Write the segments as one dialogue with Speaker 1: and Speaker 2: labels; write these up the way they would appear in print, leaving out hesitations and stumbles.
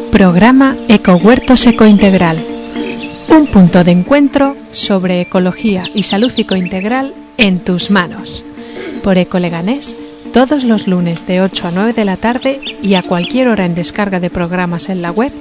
Speaker 1: Programa Ecohuertos Ecointegral. Un punto de encuentro sobre ecología y salud ecointegral en tus manos. Por Ecoleganés, todos los lunes de 8 a 9 de la tarde y a cualquier hora en descarga de programas en la web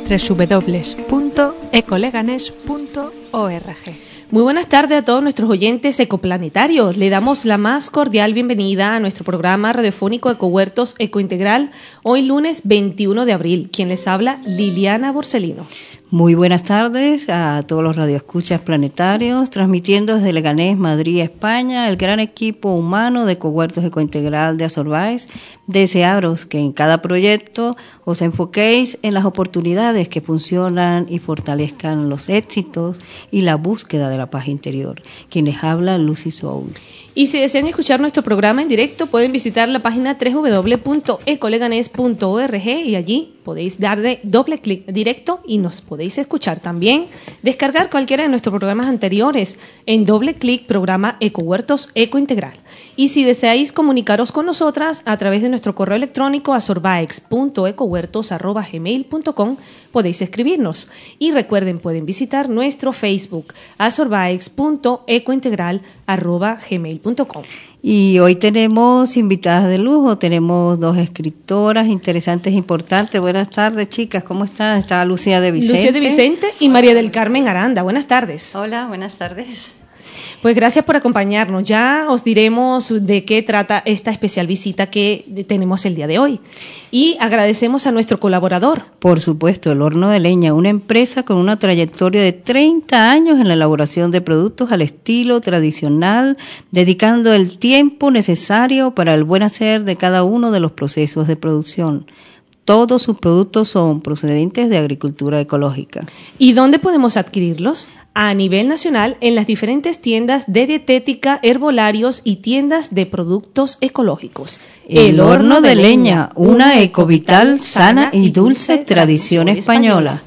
Speaker 1: www.ecoleganes.org.
Speaker 2: Muy buenas tardes a todos nuestros oyentes ecoplanetarios. Le damos la más cordial bienvenida a nuestro programa radiofónico Ecohuertos Ecointegral, hoy lunes 21 de abril. Quien les habla, Liliana Borsellino.
Speaker 3: Muy buenas tardes a todos los radioescuchas planetarios, transmitiendo desde Leganés, Madrid, España, el gran equipo humano de Ecohuertos Ecointegral de Azorbáez. Desearos que en cada proyecto os enfoquéis en las oportunidades que funcionan y fortalezcan los éxitos y la búsqueda de la paz interior. Quienes hablan, Lucy Soul.
Speaker 2: Y si desean escuchar nuestro programa en directo, pueden visitar la página www.ecoleganes.org y allí podéis darle doble clic directo y nos podéis escuchar también. Descargar cualquiera de nuestros programas anteriores en doble clic programa Ecohuertos Ecointegral. Y si deseáis comunicaros con nosotras a través de nuestro correo electrónico azorbaex.ecohuertos@gmail.com podéis escribirnos. Y recuerden, pueden visitar nuestro Facebook azorbaex.ecointegral@gmail.com.
Speaker 3: Y hoy tenemos invitadas de lujo, tenemos dos escritoras interesantes e importantes. Buenas tardes, chicas, ¿cómo están? Está Lucía de Vicente.
Speaker 2: Lucía de Vicente y María del Carmen Aranda. Buenas tardes.
Speaker 4: Hola, buenas tardes.
Speaker 2: Pues gracias por acompañarnos. Ya os diremos de qué trata esta especial visita que tenemos el día de hoy. Y agradecemos a nuestro colaborador.
Speaker 3: Por supuesto, El Horno de Leña, una empresa con una trayectoria de 30 años en la elaboración de productos al estilo tradicional, dedicando el tiempo necesario para el buen hacer de cada uno de los procesos de producción. Todos sus productos son procedentes de agricultura ecológica.
Speaker 2: ¿Y dónde podemos adquirirlos? A nivel nacional, en las diferentes tiendas de dietética, herbolarios y tiendas de productos ecológicos.
Speaker 3: El Horno de Leña, una ecovital, sana y dulce tradición española.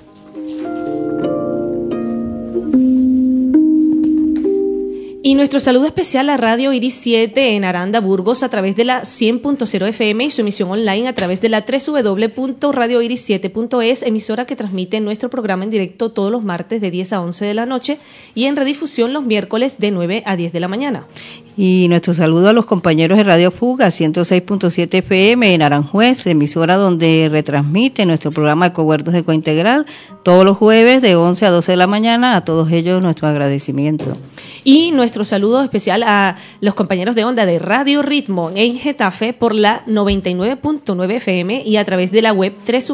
Speaker 2: Y nuestro saludo especial a Radio Iris 7 en Aranda, Burgos, a través de la 100.0 FM y su emisión online a través de la www.radioiris7.es, emisora que transmite nuestro programa en directo todos los martes de 10 a 11 de la noche y en redifusión los miércoles de 9 a 10 de la mañana.
Speaker 3: Y nuestro saludo a los compañeros de Radio Fuga 106.7 FM en Aranjuez, emisora donde retransmite nuestro programa Ecohuertos Ecointegral todos los jueves de 11 a 12 de la mañana. A todos ellos nuestro agradecimiento.
Speaker 2: Y nuestro saludo especial a los compañeros de onda de Radio Ritmo en Getafe por la 99.9 FM y a través de la web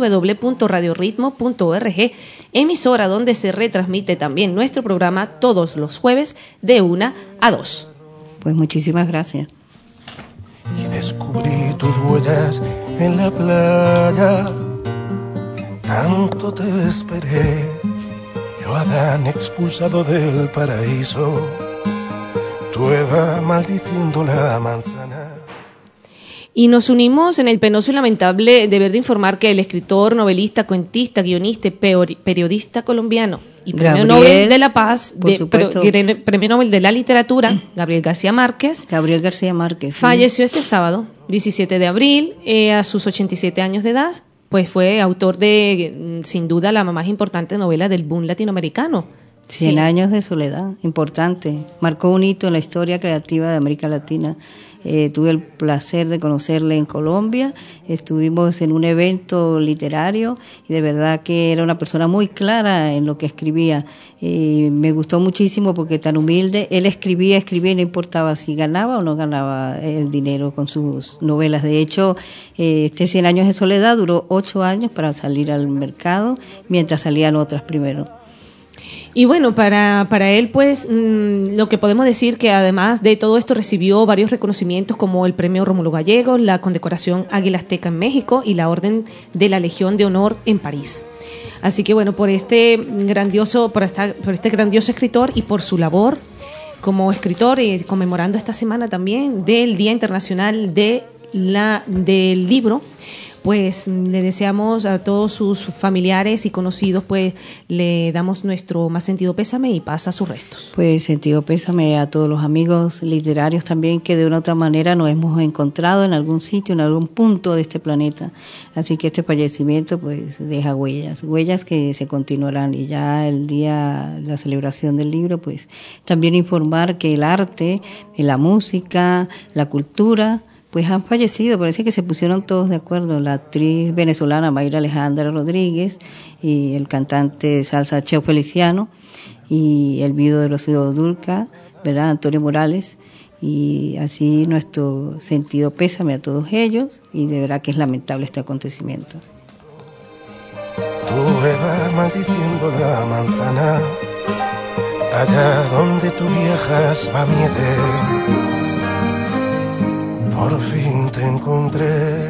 Speaker 2: www.radioritmo.org, emisora donde se retransmite también nuestro programa todos los jueves de 1 a 2.
Speaker 3: Pues muchísimas gracias.
Speaker 5: Y descubrí tus huellas en la playa, tanto te esperé, yo Adán expulsado del paraíso, tú Eva maldiciendo la manzana.
Speaker 2: Y nos unimos en el penoso y lamentable deber de informar que el escritor, novelista, cuentista, guionista, periodista colombiano y Premio Nobel de la Paz, Premio Nobel de la Literatura, Gabriel García Márquez, falleció este sábado, 17 de abril, a sus 87 años de edad. Pues fue autor de, sin duda, la más importante novela del boom latinoamericano.
Speaker 3: 100 años de soledad, importante. Marcó un hito en la historia creativa de América Latina. Tuve el placer de conocerle en Colombia, estuvimos en un evento literario y de verdad que era una persona muy clara en lo que escribía. Me gustó muchísimo porque tan humilde, él escribía y no importaba si ganaba o no ganaba el dinero con sus novelas. De hecho, este 100 años de soledad duró 8 años para salir al mercado, mientras salían otras primero.
Speaker 2: Y bueno, para él, pues, lo que podemos decir que además de todo esto recibió varios reconocimientos como el Premio Rómulo Gallegos, la condecoración Águila Azteca en México y la Orden de la Legión de Honor en París. Así que bueno, por este grandioso escritor y por su labor como escritor, conmemorando esta semana también del Día Internacional del Libro, pues le deseamos a todos sus familiares y conocidos, pues le damos nuestro más sentido pésame y paz a sus restos.
Speaker 3: Pues sentido pésame a todos los amigos literarios también que de una u otra manera nos hemos encontrado en algún sitio, en algún punto de este planeta. Así que este fallecimiento pues deja huellas que se continuarán, y ya el día, la celebración del libro, pues también informar que el arte, la música, la cultura, pues han fallecido. Parece que se pusieron todos de acuerdo, la actriz venezolana Mayra Alejandra Rodríguez y el cantante de salsa Cheo Feliciano y el viudo de Rocío Dúrcal, ¿verdad?, Antonio Morales, y así nuestro sentido pésame a todos ellos, y de verdad que es lamentable este acontecimiento.
Speaker 5: Tú vas maldiciendo la manzana, allá donde tú viajas va miede. Por fin te encontré.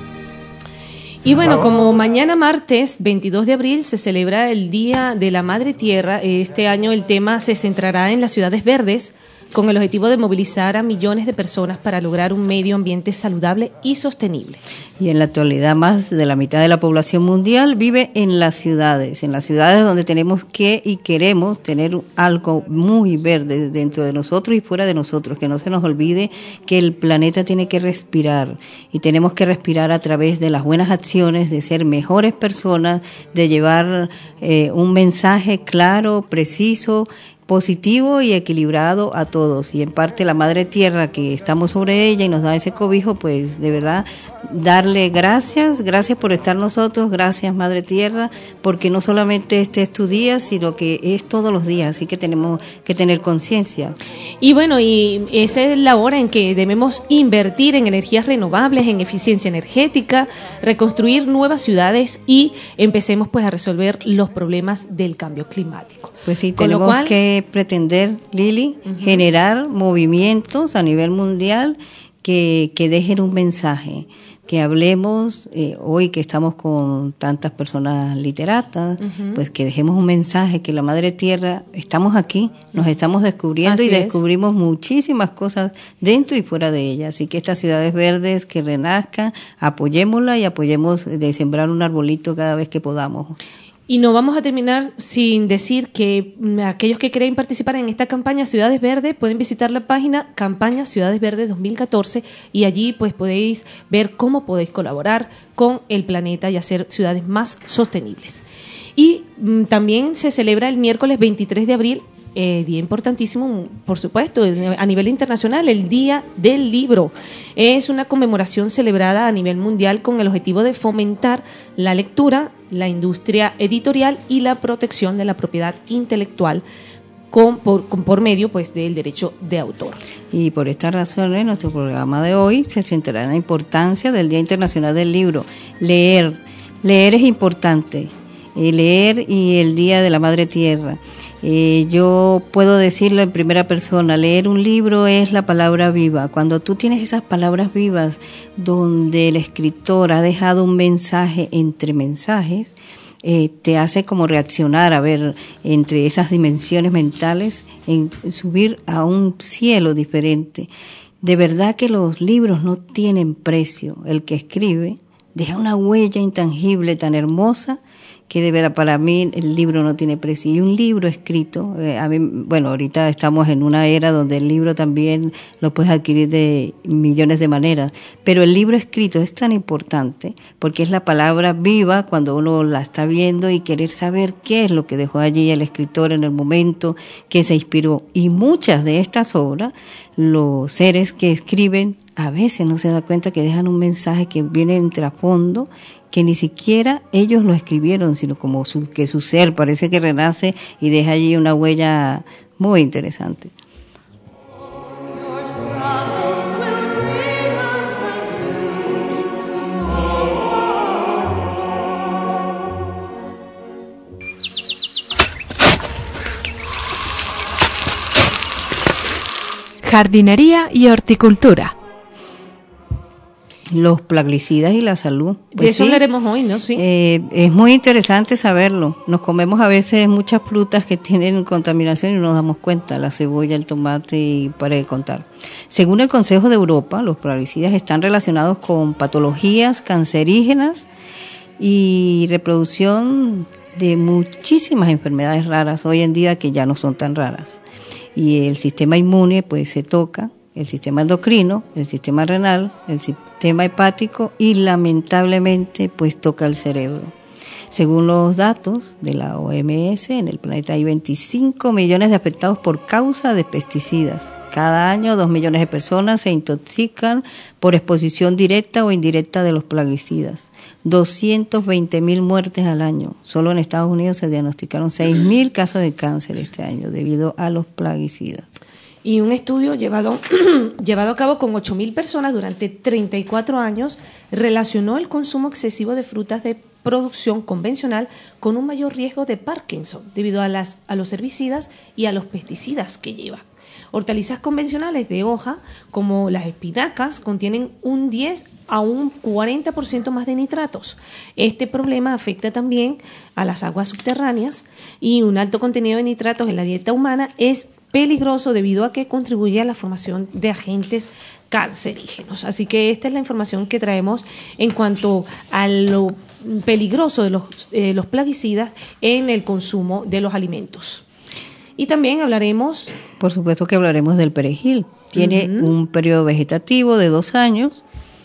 Speaker 2: Y bueno, como mañana martes 22 de abril se celebra el Día de la Madre Tierra, este año el tema se centrará en las ciudades verdes, con el objetivo de movilizar a millones de personas para lograr un medio ambiente saludable y sostenible.
Speaker 3: Y en la actualidad más de la mitad de la población mundial vive en las ciudades donde tenemos que y queremos tener algo muy verde dentro de nosotros y fuera de nosotros, que no se nos olvide que el planeta tiene que respirar, y tenemos que respirar a través de las buenas acciones, de ser mejores personas, de llevar un mensaje claro, preciso, positivo y equilibrado a todos. Y en parte la Madre Tierra, que estamos sobre ella y nos da ese cobijo, pues de verdad darle gracias por estar nosotros, gracias Madre Tierra, porque no solamente este es tu día, sino que es todos los días, así que tenemos que tener conciencia.
Speaker 2: Y bueno, y esa es la hora en que debemos invertir en energías renovables, en eficiencia energética, reconstruir nuevas ciudades y empecemos pues a resolver los problemas del cambio climático.
Speaker 3: Pues sí, tenemos que pretender, Lili, generar movimientos a nivel mundial que dejen un mensaje, que hablemos, hoy que estamos con tantas personas literatas, pues que dejemos un mensaje, que la Madre Tierra, estamos aquí, nos estamos descubriendo. Así y descubrimos muchísimas cosas dentro y fuera de ella. Así que estas ciudades verdes que renazcan, apoyémosla y apoyemos de sembrar un arbolito cada vez que podamos.
Speaker 2: Y no vamos a terminar sin decir que aquellos que quieren participar en esta campaña Ciudades Verdes pueden visitar la página Campaña Ciudades Verdes 2014 y allí pues podéis ver cómo podéis colaborar con el planeta y hacer ciudades más sostenibles. Y también se celebra el miércoles 23 de abril, día importantísimo, por supuesto, a nivel internacional, el Día del Libro. Es una conmemoración celebrada a nivel mundial con el objetivo de fomentar la lectura, la industria editorial y la protección de la propiedad intelectual por medio pues del derecho de autor.
Speaker 3: Y por estas razones nuestro programa de hoy se centrará en la importancia del Día Internacional del Libro. Leer es importante, leer y el Día de la Madre Tierra. Yo puedo decirlo en primera persona, leer un libro es la palabra viva. Cuando tú tienes esas palabras vivas donde el escritor ha dejado un mensaje entre mensajes, te hace como reaccionar, a ver, entre esas dimensiones mentales, en subir a un cielo diferente. De verdad que los libros no tienen precio. El que escribe deja una huella intangible tan hermosa que de verdad para mí el libro no tiene precio. Y un libro escrito, a mí, bueno, ahorita estamos en una era donde el libro también lo puedes adquirir de millones de maneras, pero el libro escrito es tan importante porque es la palabra viva cuando uno la está viendo y querer saber qué es lo que dejó allí el escritor en el momento que se inspiró. Y muchas de estas obras, los seres que escriben a veces no se da cuenta que dejan un mensaje que viene en trasfondo, que ni siquiera ellos lo escribieron, sino como que su ser parece que renace y deja allí una huella muy interesante.
Speaker 1: Jardinería y horticultura.
Speaker 3: los plaguicidas y la salud.
Speaker 2: Pues de eso hablaremos hoy, ¿no? Sí.
Speaker 3: Es muy interesante saberlo. Nos comemos a veces muchas frutas que tienen contaminación y no nos damos cuenta, la cebolla, el tomate y para de contar. Según el Consejo de Europa, los plaguicidas están relacionados con patologías cancerígenas y reproducción de muchísimas enfermedades raras hoy en día que ya no son tan raras. Y el sistema inmune pues se toca, el sistema endocrino, el sistema renal, el sistema hepático y lamentablemente pues toca el cerebro. Según los datos de la OMS, en el planeta hay 25 millones de afectados por causa de pesticidas. Cada año 2 millones de personas se intoxican por exposición directa o indirecta de los plaguicidas. 220.000 muertes al año. Solo en Estados Unidos se diagnosticaron 6.000 casos de cáncer este año debido a los plaguicidas.
Speaker 2: Y un estudio llevado a cabo con 8.000 personas durante 34 años relacionó el consumo excesivo de frutas de producción convencional con un mayor riesgo de Parkinson debido a los herbicidas y a los pesticidas que lleva. Hortalizas convencionales de hoja, como las espinacas, contienen un 10 a un 40% más de nitratos. Este problema afecta también a las aguas subterráneas y un alto contenido de nitratos en la dieta humana es peligroso debido a que contribuye a la formación de agentes cancerígenos. Así que esta es la información que traemos en cuanto a lo peligroso de los plaguicidas en el consumo de los alimentos. Y también hablaremos...
Speaker 3: Por supuesto que hablaremos del perejil. Tiene un periodo vegetativo de 2 años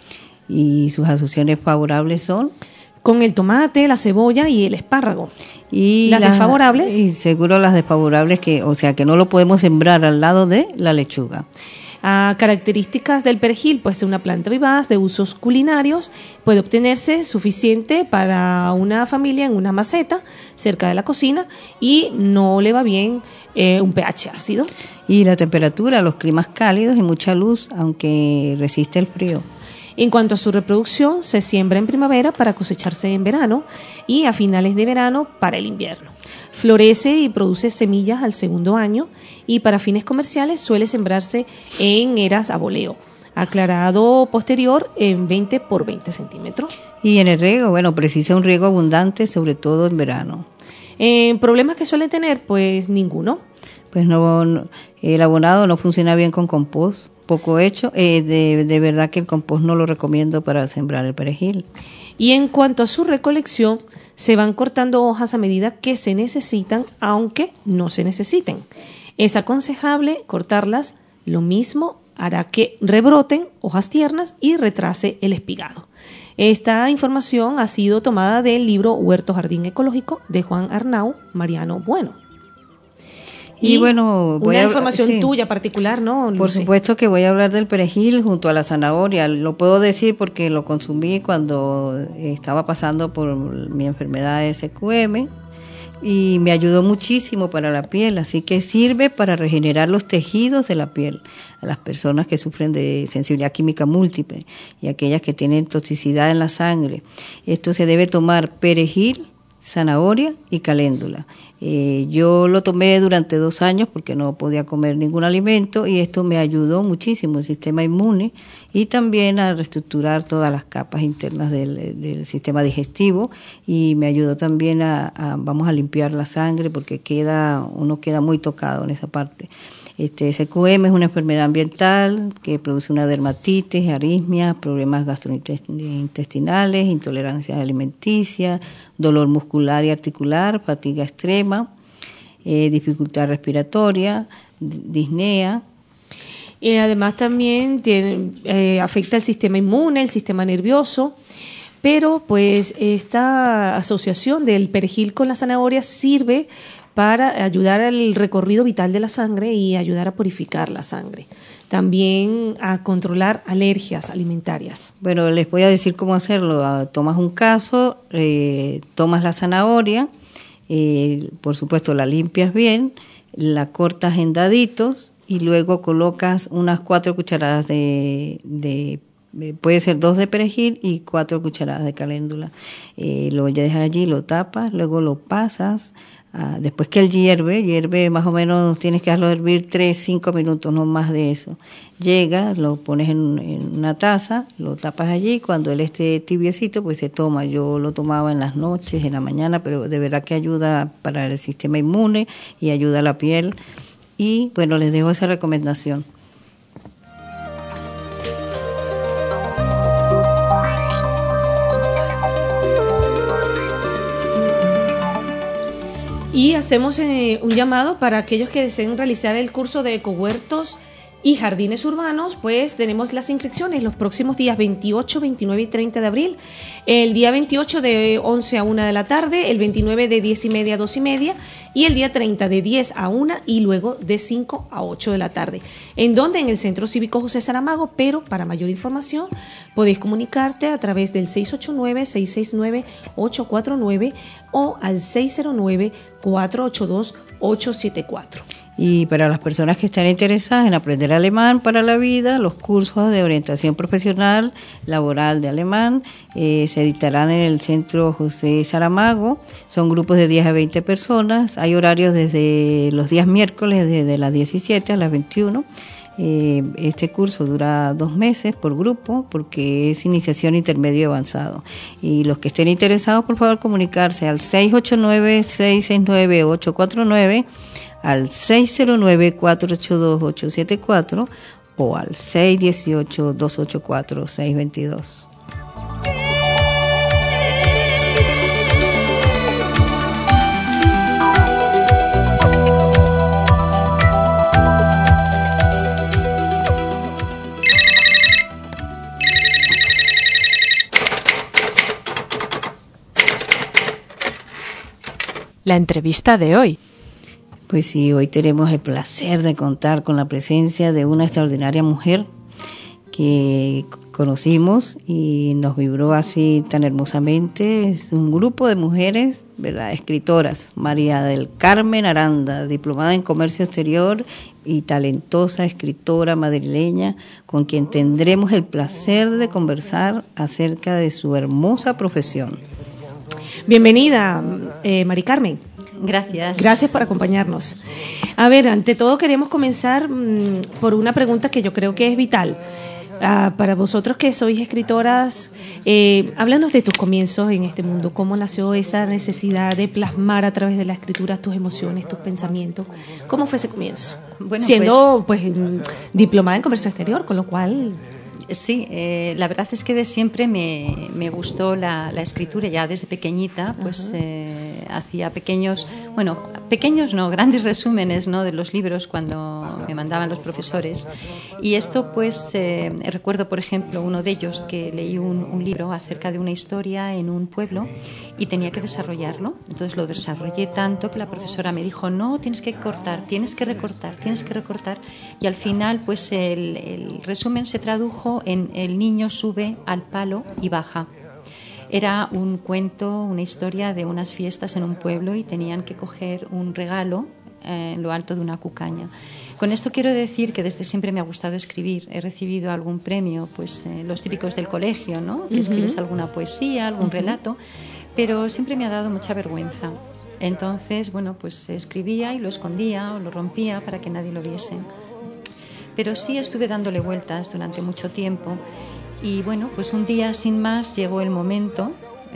Speaker 3: y sus asociaciones favorables son...
Speaker 2: Con el tomate, la cebolla y el espárrago.
Speaker 3: Y
Speaker 2: las desfavorables.
Speaker 3: Y seguro las desfavorables, que no lo podemos sembrar al lado de la lechuga.
Speaker 2: Características del perejil, pues es una planta vivaz de usos culinarios, puede obtenerse suficiente para una familia en una maceta cerca de la cocina y no le va bien un pH ácido.
Speaker 3: Y la temperatura, los climas cálidos y mucha luz, aunque resiste el frío.
Speaker 2: En cuanto a su reproducción, se siembra en primavera para cosecharse en verano y a finales de verano para el invierno. Florece y produce semillas al segundo año y para fines comerciales suele sembrarse en eras a boleo, aclarado posterior en 20 por 20 centímetros.
Speaker 3: Y en el riego, precisa un riego abundante, sobre todo en verano.
Speaker 2: ¿Problemas que suele tener? Pues ninguno.
Speaker 3: Pues no, el abonado no funciona bien con compost, poco hecho. De verdad que el compost no lo recomiendo para sembrar el perejil.
Speaker 2: Y en cuanto a su recolección, se van cortando hojas a medida que se necesitan, aunque no se necesiten. Es aconsejable cortarlas, lo mismo hará que rebroten hojas tiernas y retrase el espigado. Esta información ha sido tomada del libro Huerto Jardín Ecológico de Juan Arnau Mariano Bueno. Y una información tuya particular, ¿no?
Speaker 3: Por supuesto que voy a hablar del perejil junto a la zanahoria. Lo puedo decir porque lo consumí cuando estaba pasando por mi enfermedad de SQM y me ayudó muchísimo para la piel, así que sirve para regenerar los tejidos de la piel a las personas que sufren de sensibilidad química múltiple y aquellas que tienen toxicidad en la sangre. Esto se debe tomar perejil, zanahoria y caléndula. Yo lo tomé durante 2 años porque no podía comer ningún alimento y esto me ayudó muchísimo el sistema inmune y también a reestructurar todas las capas internas del sistema digestivo y me ayudó también vamos a limpiar la sangre porque uno queda muy tocado en esa parte. SQM es una enfermedad ambiental que produce una dermatitis, aritmias, problemas gastrointestinales, intolerancia alimenticia, dolor muscular y articular, fatiga extrema, dificultad respiratoria, disnea.
Speaker 2: Además también afecta el sistema inmune, el sistema nervioso, pero pues esta asociación del perejil con la zanahoria sirve para ayudar al recorrido vital de la sangre y ayudar a purificar la sangre. También a controlar alergias alimentarias.
Speaker 3: Bueno, les voy a decir cómo hacerlo. Tomas un caso, tomas la zanahoria, por supuesto la limpias bien, la cortas en daditos y luego colocas unas 4 cucharadas puede ser 2 de perejil y 4 cucharadas de caléndula. Lo dejas allí, lo tapas, luego lo pasas después que el hierve más o menos tienes que dejarlo hervir 3-5 minutos, no más de eso. Llega, lo pones en una taza, lo tapas allí, cuando él esté tibiecito pues se toma. Yo lo tomaba en las noches, en la mañana, pero de verdad que ayuda para el sistema inmune y ayuda a la piel. Y bueno, les dejo esa recomendación.
Speaker 2: Y hacemos un llamado para aquellos que deseen realizar el curso de ecohuertos y jardines urbanos, pues tenemos las inscripciones los próximos días 28, 29 y 30 de abril. El día 28 de 11 a 1 de la tarde, el 29 de 10:30 a 2:30 y el día 30 de 10 a 1 y luego de 5 a 8 de la tarde. ¿En dónde? En el Centro Cívico José Saramago, pero para mayor información podéis comunicarte a través del 689-669-849 o al 609-482-874.
Speaker 3: Y para las personas que están interesadas en aprender alemán para la vida, los cursos de orientación profesional laboral de alemán se dictarán en el Centro José Saramago. Son grupos de 10 a 20 personas. Hay horarios desde los días miércoles, desde las 17 a las 21. Este curso dura 2 meses por grupo porque es iniciación intermedio y avanzado. Y los que estén interesados, por favor, comunicarse al 689-669-849, al 609-482-874 o al 618-284-622.
Speaker 1: La entrevista de hoy.
Speaker 3: Pues sí, hoy tenemos el placer de contar con la presencia de una extraordinaria mujer que conocimos y nos vibró así tan hermosamente. Es un grupo de mujeres, ¿verdad?, escritoras. María del Carmen Aranda, diplomada en Comercio Exterior y talentosa escritora madrileña, con quien tendremos el placer de conversar acerca de su hermosa profesión.
Speaker 2: Bienvenida, Mari Carmen.
Speaker 4: Gracias.
Speaker 2: Gracias por acompañarnos. A ver, ante todo queremos comenzar por una pregunta que yo creo que es vital. Para vosotros que sois escritoras, háblanos de tus comienzos en este mundo. ¿Cómo nació esa necesidad de plasmar a través de la escritura tus emociones, tus pensamientos? ¿Cómo fue ese comienzo?
Speaker 4: Bueno,
Speaker 2: siendo pues diplomada en Comercio Exterior, con lo cual...
Speaker 4: Sí, la verdad es que de siempre me gustó la escritura. Ya desde pequeñita pues hacía pequeños no, grandes resúmenes, ¿no?, de los libros cuando me mandaban los profesores. Y esto pues recuerdo, por ejemplo, uno de ellos que leí un libro acerca de una historia en un pueblo y tenía que desarrollarlo. Entonces lo desarrollé tanto que la profesora me dijo: no, tienes que cortar, tienes que recortar. Y al final pues el resumen se tradujo en el niño sube al palo y baja. Era un cuento, una historia de unas fiestas en un pueblo y tenían que coger un regalo en lo alto de una cucaña. Con esto quiero decir que desde siempre me ha gustado escribir. He recibido algún premio, pues los típicos del colegio, ¿no?, que escribes alguna poesía, algún relato, pero siempre me ha dado mucha vergüenza. Entonces, bueno, pues escribía y lo escondía o lo rompía para que nadie lo viese. Pero sí estuve dándole vueltas durante mucho tiempo y bueno, pues un día sin más llegó el momento,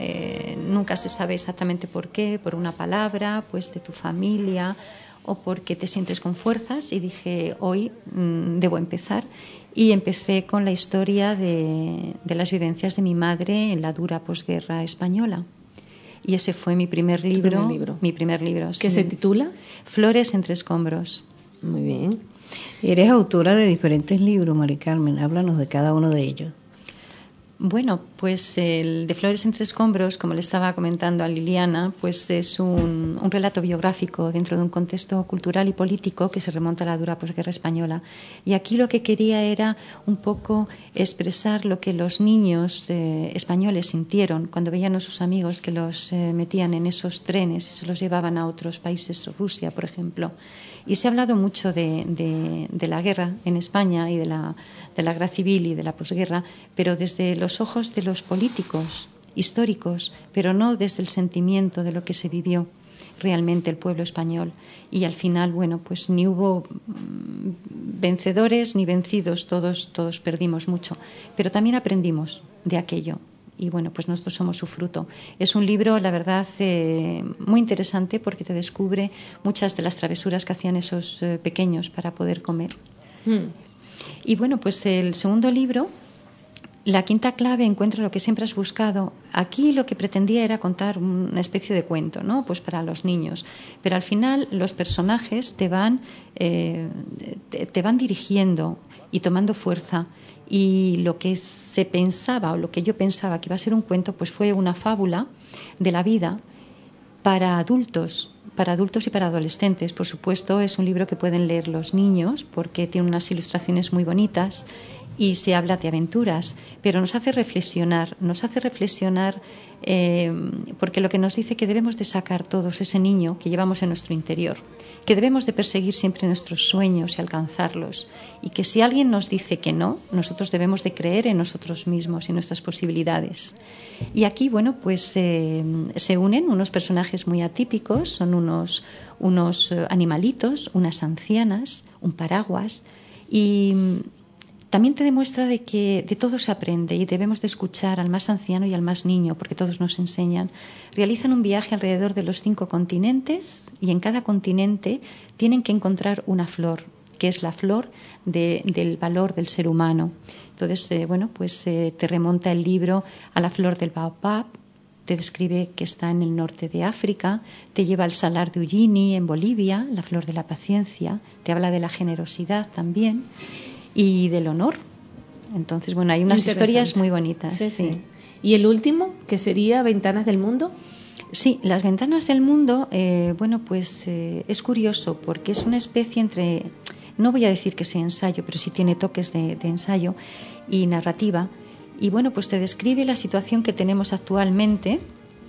Speaker 4: nunca se sabe exactamente por qué, por una palabra, pues de tu familia o porque te sientes con fuerzas, y dije: hoy debo empezar. Y empecé con la historia de las vivencias de mi madre en la dura posguerra española. Y ese fue mi primer libro. Mi primer libro, sí.
Speaker 2: ¿Qué se titula?
Speaker 4: Flores entre escombros.
Speaker 2: Muy bien.
Speaker 3: Eres autora de diferentes libros, Mari Carmen. Háblanos de cada uno de ellos.
Speaker 4: Bueno, pues el de Flores entre escombros, como le estaba comentando a Liliana, pues es un relato biográfico dentro de un contexto cultural y político que se remonta a la dura posguerra española. Y aquí lo que quería era un poco expresar lo que los niños españoles sintieron cuando veían a sus amigos que los metían en esos trenes y se los llevaban a otros países, Rusia, por ejemplo. Y se ha hablado mucho de la guerra en España y de la guerra civil y de la posguerra, pero desde los ojos de los políticos históricos, pero no desde el sentimiento de lo que se vivió. realmente el pueblo español. Y al final, bueno, pues ni hubo vencedores ni vencidos, todos perdimos mucho. Pero también aprendimos de aquello. Y bueno, pues nosotros somos su fruto. Es un libro, la verdad, muy interesante porque te descubre muchas de las travesuras que hacían esos pequeños para poder comer. Y bueno, pues el segundo libro, La quinta clave, encuentra lo que siempre has buscado. Aquí lo que pretendía era contar una especie de cuento, ¿no? Pues para los niños. Pero al final los personajes te van dirigiendo y tomando fuerza. Y lo que se pensaba, o lo que yo pensaba que iba a ser un cuento, pues fue una fábula de la vida para adultos y para adolescentes. Por supuesto, es un libro que pueden leer los niños porque tiene unas ilustraciones muy bonitas y se habla de aventuras, pero nos hace reflexionar porque lo que nos dice que debemos de sacar todos ese niño que llevamos en nuestro interior, que debemos de perseguir siempre nuestros sueños y alcanzarlos, y que si alguien nos dice que no, nosotros debemos de creer en nosotros mismos y nuestras posibilidades. Y aquí, bueno, pues se unen unos personajes muy atípicos, son unos animalitos, unas ancianas, un paraguas, y también te demuestra de que de todo se aprende y debemos de escuchar al más anciano y al más niño porque todos nos enseñan. Realizan un viaje alrededor de los 5 continentes y en cada continente tienen que encontrar una flor, que es la flor del valor del ser humano. Entonces, te remonta el libro a la flor del baobab, te describe que está en el norte de África, te lleva al salar de Uyuni en Bolivia, la flor de la paciencia, te habla de la generosidad también y del honor. Entonces, bueno, hay unas historias muy bonitas. Sí.
Speaker 2: ¿Y el último, que sería Ventanas del Mundo?
Speaker 4: Sí, Las Ventanas del Mundo, es curioso porque es una especie entre, no voy a decir que sea ensayo, pero sí tiene toques de ensayo y narrativa. Y bueno, pues te describe la situación que tenemos actualmente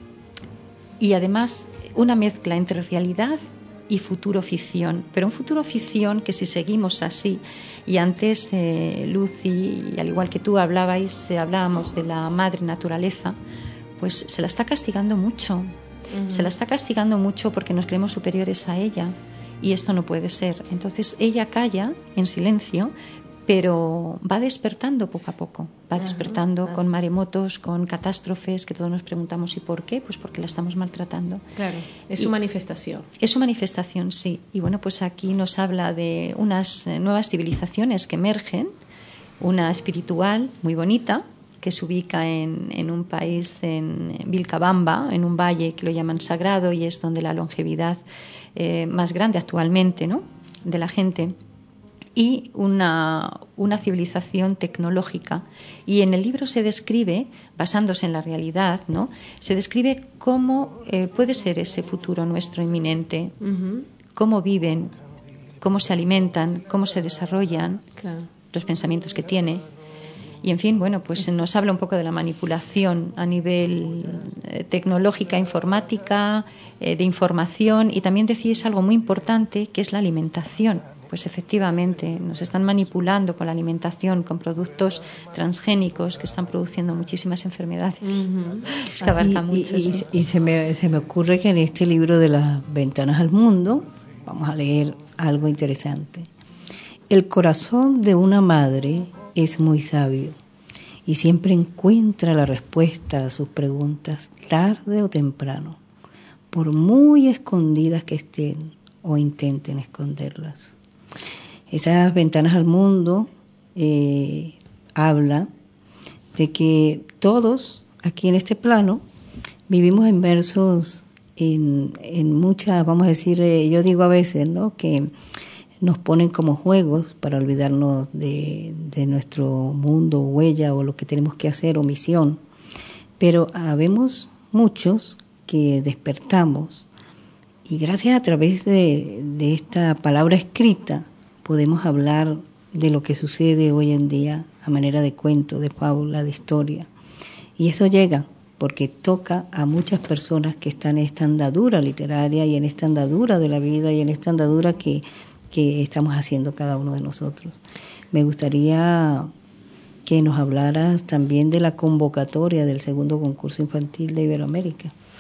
Speaker 4: y además una mezcla entre realidad y futuro ficción, pero un futuro ficción que si seguimos así, y antes Lucy, al igual que tú hablábamos de la madre naturaleza, pues se la está castigando mucho. Uh-huh. Se la está castigando mucho porque nos creemos superiores a ella y esto no puede ser. Entonces ella calla en silencio, pero va despertando poco a poco, va despertando con maremotos, con catástrofes que todos nos preguntamos ¿y por qué? Pues porque la estamos maltratando.
Speaker 2: Claro, es su manifestación.
Speaker 4: Es su manifestación, sí. Y bueno, pues aquí nos habla de unas nuevas civilizaciones que emergen, una espiritual muy bonita, que se ubica en un país, en Vilcabamba, en un valle que lo llaman sagrado y es donde la longevidad más grande actualmente, ¿no?, de la gente. Y una civilización tecnológica. Y en el libro se describe, basándose en la realidad, ¿no?, se describe cómo puede ser ese futuro nuestro inminente, uh-huh, cómo viven, cómo se alimentan, cómo se desarrollan, claro, los pensamientos que tiene. Y en fin, bueno, pues nos habla un poco de la manipulación a nivel tecnológica, informática, de información, y también decís algo muy importante que es la alimentación. Pues efectivamente nos están manipulando con la alimentación, con productos transgénicos que están produciendo muchísimas enfermedades. Uh-huh. Es que abarca mucho.
Speaker 3: Y se me ocurre que en este libro de Las Ventanas al Mundo vamos a leer algo interesante. El corazón de una madre es muy sabio y siempre encuentra la respuesta a sus preguntas tarde o temprano, por muy escondidas que estén o intenten esconderlas. Esas Ventanas al Mundo habla de que todos aquí en este plano vivimos inmersos en muchas, vamos a decir, yo digo a veces, ¿no?, que nos ponen como juegos para olvidarnos de nuestro mundo, huella o lo que tenemos que hacer o misión. Pero habemos muchos que despertamos y gracias a través de esta palabra escrita podemos hablar de lo que sucede hoy en día a manera de cuento, de fábula, de historia. Y eso llega porque toca a muchas personas que están en esta andadura literaria y en esta andadura de la vida y en esta andadura que estamos haciendo cada uno de nosotros. Me gustaría que nos hablaras también de la convocatoria del segundo concurso infantil de Iberoamérica.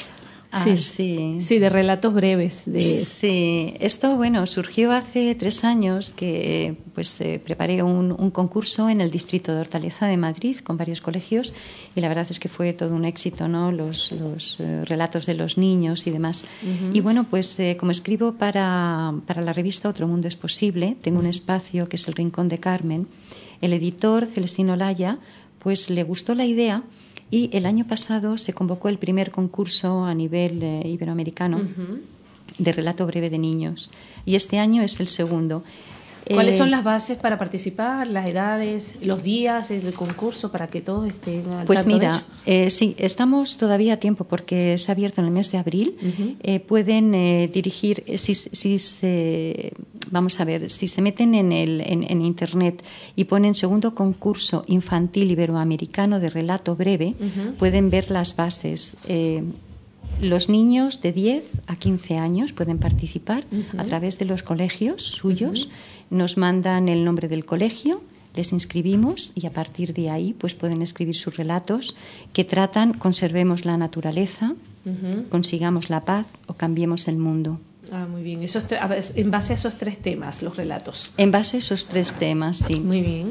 Speaker 2: Sí, de relatos breves.
Speaker 4: Sí, esto surgió hace 3 años que preparé un concurso en el distrito de Hortaleza de Madrid con varios colegios y la verdad es que fue todo un éxito, ¿no? Los relatos de los niños y demás. Uh-huh. Y como escribo para la revista Otro Mundo es Posible, tengo un espacio que es el Rincón de Carmen. El editor, Celestino Laya, le gustó la idea. Y el año pasado se convocó el primer concurso a nivel iberoamericano uh-huh. de relato breve de niños. Y este año es el segundo.
Speaker 2: ¿Cuáles son las bases para participar, las edades, los días del concurso para que todos estén al tanto
Speaker 4: mira, sí, estamos todavía a tiempo porque se ha abierto en el mes de abril. Uh-huh. Pueden dirigir, si se meten en Internet y ponen segundo concurso infantil iberoamericano de relato breve, uh-huh. pueden ver las bases. Los niños de 10 a 15 años pueden participar uh-huh. a través de los colegios suyos. Uh-huh. Nos mandan el nombre del colegio, les inscribimos y a partir de ahí pueden escribir sus relatos que tratan conservemos la naturaleza, uh-huh. consigamos la paz o cambiemos el mundo.
Speaker 2: Muy bien. En base a esos 3 temas, los relatos.
Speaker 4: En base a esos 3 temas, sí.
Speaker 2: Muy bien.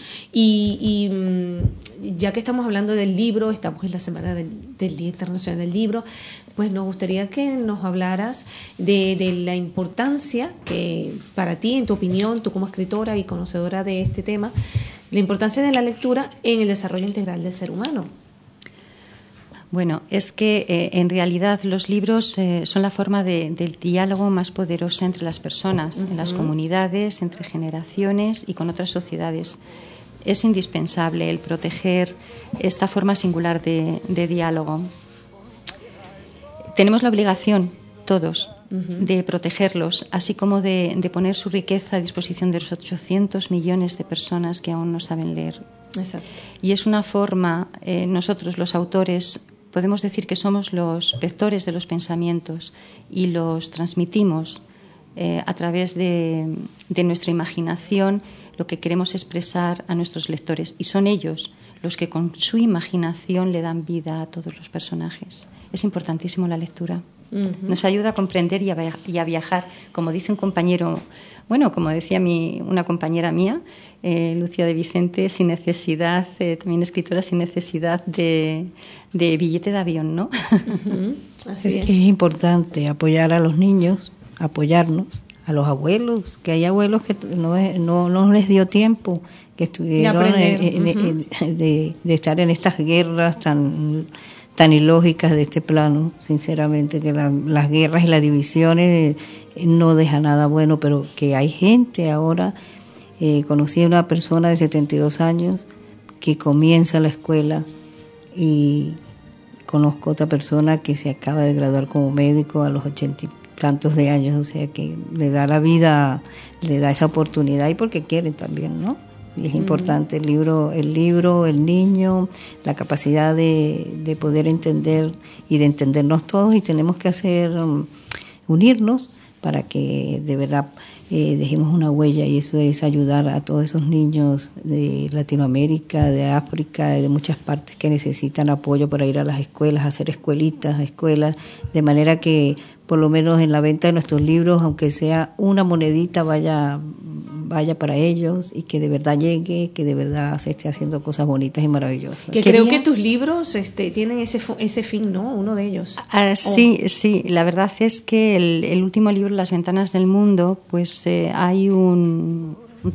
Speaker 2: Y ya que estamos hablando del libro, estamos en la semana del Día Internacional del Libro, pues nos gustaría que nos hablaras de la importancia que para ti, en tu opinión, tú como escritora y conocedora de este tema, la importancia de la lectura en el desarrollo integral del ser humano.
Speaker 4: Bueno, es que en realidad los libros son la forma del diálogo más poderosa entre las personas, uh-huh. en las comunidades, entre generaciones y con otras sociedades. Es indispensable el proteger esta forma singular de diálogo. Tenemos la obligación, todos, uh-huh. de protegerlos, así como de poner su riqueza a disposición de los 800 millones de personas que aún no saben leer.
Speaker 2: Exacto.
Speaker 4: Y es una forma, nosotros los autores, podemos decir que somos los vectores de los pensamientos y los transmitimos a través de nuestra imaginación lo que queremos expresar a nuestros lectores. Y son ellos los que con su imaginación le dan vida a todos los personajes. Es importantísimo la lectura. Uh-huh. Nos ayuda a comprender y a viajar. Como dice un compañero, como decía una compañera mía, Lucía de Vicente, sin necesidad, también escritora, sin necesidad de billete de avión, ¿no?
Speaker 3: Uh-huh. Es que es importante apoyar a los niños, apoyarnos, a los abuelos, que hay abuelos que no les dio tiempo, que estuvieron de estar en estas guerras tan ilógicas de este plano, sinceramente, que las guerras y las divisiones no dejan nada bueno, pero que hay gente ahora, conocí a una persona de 72 años que comienza la escuela y conozco a otra persona que se acaba de graduar como médico a los 80 y tantos de años, o sea que le da la vida, le da esa oportunidad y porque quieren también, ¿no? Y es importante el libro, el niño, la capacidad de poder entender y de entendernos todos, y tenemos que unirnos para que de verdad dejemos una huella, y eso es ayudar a todos esos niños de Latinoamérica, de África, de muchas partes que necesitan apoyo para ir a las escuelas, a hacer escuelas, de manera que por lo menos en la venta de nuestros libros, aunque sea una monedita, vaya para ellos y que de verdad llegue, que de verdad se esté haciendo cosas bonitas y maravillosas.
Speaker 2: Que creo que tus libros tienen ese fin, ¿no? Uno de ellos.
Speaker 4: Sí, la verdad es que el último libro, Las Ventanas del Mundo, pues hay un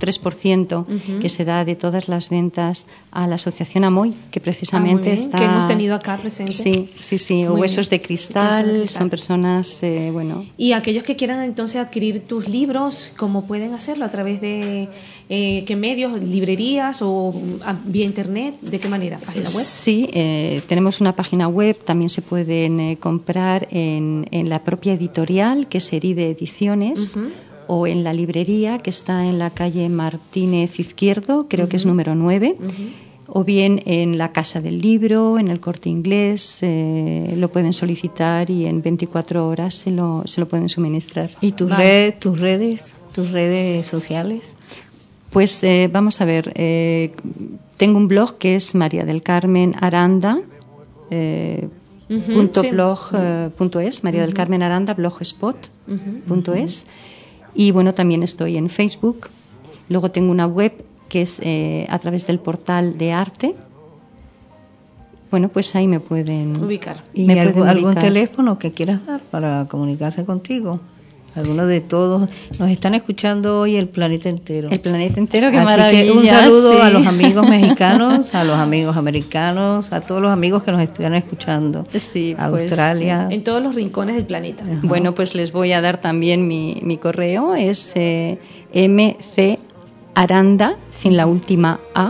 Speaker 4: 3% que se da de todas las ventas a la Asociación Amoy, que precisamente está...
Speaker 2: Que hemos tenido acá presente.
Speaker 4: Sí, Huesos de Cristal, son personas,
Speaker 2: Y aquellos que quieran entonces adquirir tus libros, ¿cómo pueden hacerlo? ¿A través de qué medios? ¿Librerías o vía internet? ¿De qué manera? ¿Página web?
Speaker 4: Sí, tenemos una página web, también se pueden comprar en la propia editorial, que es Heride Ediciones, o en la librería que está en la calle Martínez Izquierdo, creo que es número 9, o bien en la Casa del Libro, en el Corte Inglés, lo pueden solicitar y en 24 horas se lo pueden suministrar.
Speaker 3: ¿Y tus redes sociales?
Speaker 4: Pues vamos a ver, tengo un blog que es María del Carmen Aranda, .blog.es, María del Carmen Aranda, blogspot.es. Y bueno, también estoy en Facebook. Luego tengo una web que es a través del portal de arte. Bueno, pues ahí me pueden
Speaker 2: ubicar.
Speaker 3: ¿Y algún teléfono que quieras dar para comunicarse contigo? Algunos de todos nos están escuchando hoy el planeta entero.
Speaker 4: El planeta entero, qué
Speaker 3: Así
Speaker 4: maravilla.
Speaker 3: Que un saludo a los amigos mexicanos, a los amigos americanos, a todos los amigos que nos están escuchando.
Speaker 4: Sí,
Speaker 3: Australia.
Speaker 2: En todos los rincones del planeta.
Speaker 3: Ajá.
Speaker 4: Bueno, pues les voy a dar también mi correo, es mcaranda, sin la última A,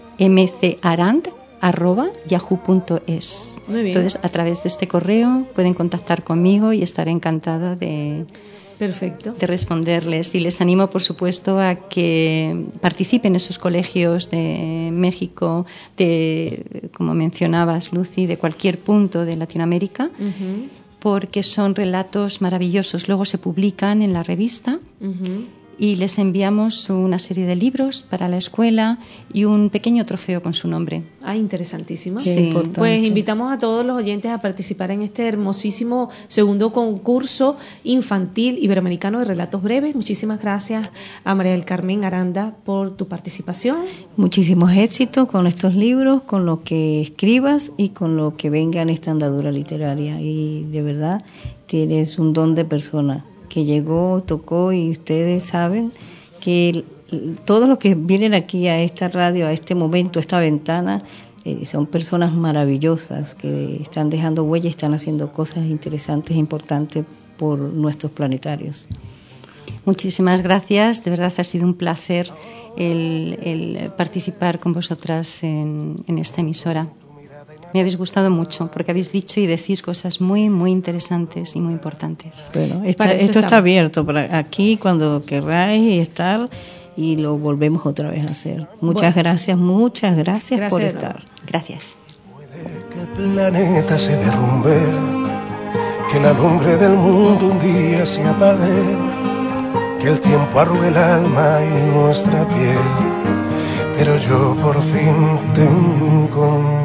Speaker 4: mcarand@yahoo.es.
Speaker 2: Muy bien.
Speaker 4: Entonces, a través de este correo pueden contactar conmigo y estaré encantada de responderles. Y les animo, por supuesto, a que participen en esos colegios de México, como mencionabas, Lucy, de cualquier punto de Latinoamérica, porque son relatos maravillosos. Luego se publican en la revista y les enviamos una serie de libros para la escuela y un pequeño trofeo con su nombre.
Speaker 2: Interesantísimo.
Speaker 4: Sí.
Speaker 2: Pues invitamos a todos los oyentes a participar en este hermosísimo segundo concurso infantil iberoamericano de relatos breves. Muchísimas gracias a María del Carmen Aranda por tu participación.
Speaker 3: Muchísimos éxitos con estos libros, con lo que escribas y con lo que venga en esta andadura literaria. Y de verdad tienes un don de persona que llegó, tocó, y ustedes saben que todos los que vienen aquí a esta radio, a este momento, a esta ventana, son personas maravillosas que están dejando huella y están haciendo cosas interesantes e importantes por nuestros planetarios.
Speaker 4: Muchísimas gracias, de verdad ha sido un placer el participar con vosotras en esta emisora. Me habéis gustado mucho porque habéis dicho y decís cosas muy, muy interesantes y muy importantes.
Speaker 3: Bueno, esto está abierto para aquí cuando querráis estar, y lo volvemos otra vez a hacer. Muchas gracias por estar.
Speaker 4: Gracias.
Speaker 5: Que el planeta se derrumbe, que la lumbre del mundo un día se apague, que el tiempo arrugue el alma y nuestra piel, pero yo por fin te encontré.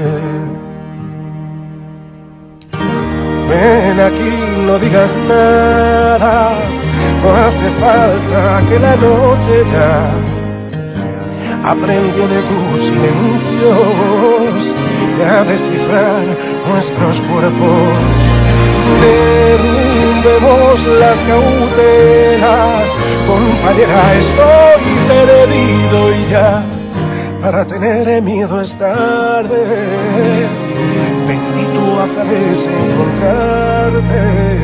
Speaker 5: Ven aquí, no digas nada, no hace falta que la noche ya aprendió de tus silencios y a descifrar nuestros cuerpos. Derrumbemos las cautelas, compañera, estoy perdido y ya. Para tener miedo es tarde, bendito azar es encontrarte.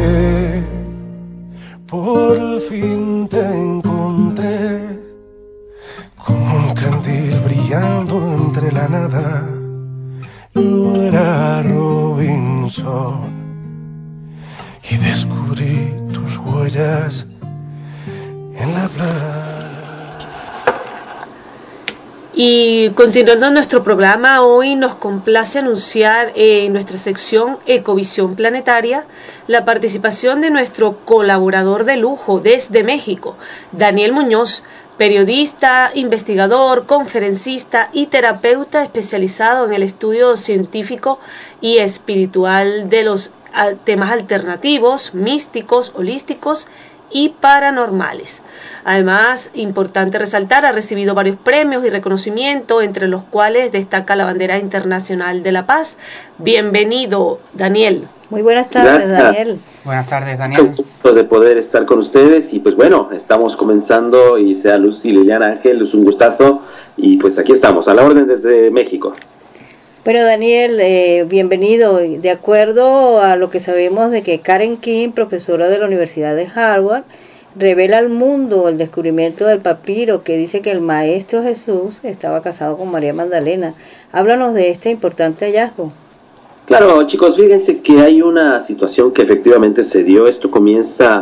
Speaker 5: Por fin te encontré, como un candil brillando entre la nada. Yo era Robinson y descubrí tus huellas en la playa.
Speaker 2: Y continuando nuestro programa, hoy nos complace anunciar en nuestra sección Ecovisión Planetaria la participación de nuestro colaborador de lujo desde México, Daniel Muñoz, periodista, investigador, conferencista y terapeuta especializado en el estudio científico y espiritual de los temas alternativos, místicos, holísticos y paranormales. Además, importante resaltar, ha recibido varios premios y reconocimientos, entre los cuales destaca la Bandera Internacional de la Paz. Bienvenido, Daniel.
Speaker 3: Muy buenas tardes,
Speaker 6: Gracias.
Speaker 3: Daniel.
Speaker 6: Buenas tardes, Daniel.
Speaker 7: Un gusto de poder estar con ustedes y pues bueno, estamos comenzando, y sea Lucy, Liliana, Ángel, es un gustazo y pues aquí estamos, a la orden desde México.
Speaker 3: Bueno, Daniel, bienvenido. De acuerdo a lo que sabemos de que Karen King, profesora de la Universidad de Harvard, revela al mundo el descubrimiento del papiro que dice que el Maestro Jesús estaba casado con María Magdalena. Háblanos de este importante hallazgo.
Speaker 7: Claro, chicos, fíjense que hay una situación que efectivamente se dio. Esto comienza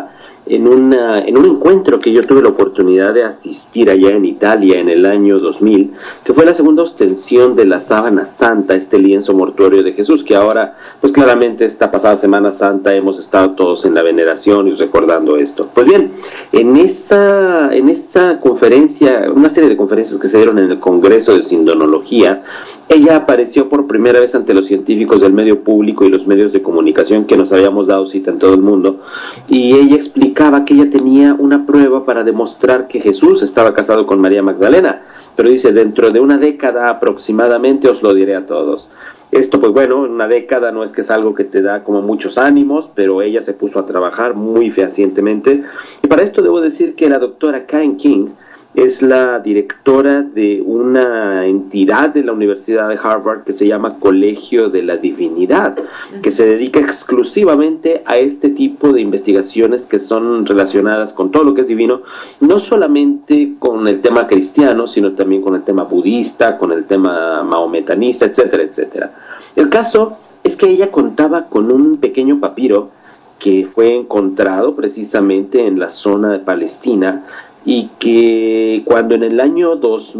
Speaker 7: en un encuentro que yo tuve la oportunidad de asistir allá en Italia en el año 2000, que fue la segunda ostensión de la Sábana Santa, este lienzo mortuorio de Jesús, que ahora, pues claramente esta pasada Semana Santa hemos estado todos en la veneración y recordando esto. Pues bien, en esa conferencia, una serie de conferencias que se dieron en el Congreso de Sindonología, ella apareció por primera vez ante los científicos del medio público y los medios de comunicación que nos habíamos dado cita en todo el mundo, y ella explicaba que ella tenía una prueba para demostrar que Jesús estaba casado con María Magdalena, pero dice, dentro de una década aproximadamente os lo diré a todos. Esto, pues bueno, en una década no es que es algo que te da como muchos ánimos, pero ella se puso a trabajar muy fehacientemente, y para esto debo decir que la doctora Karen King es la directora de una entidad de la Universidad de Harvard que se llama Colegio de la Divinidad, que se dedica exclusivamente a este tipo de investigaciones que son relacionadas con todo lo que es divino, no solamente con el tema cristiano, sino también con el tema budista, con el tema maometanista, etcétera, etcétera. El caso es que ella contaba con un pequeño papiro que fue encontrado precisamente en la zona de Palestina, y que cuando en el año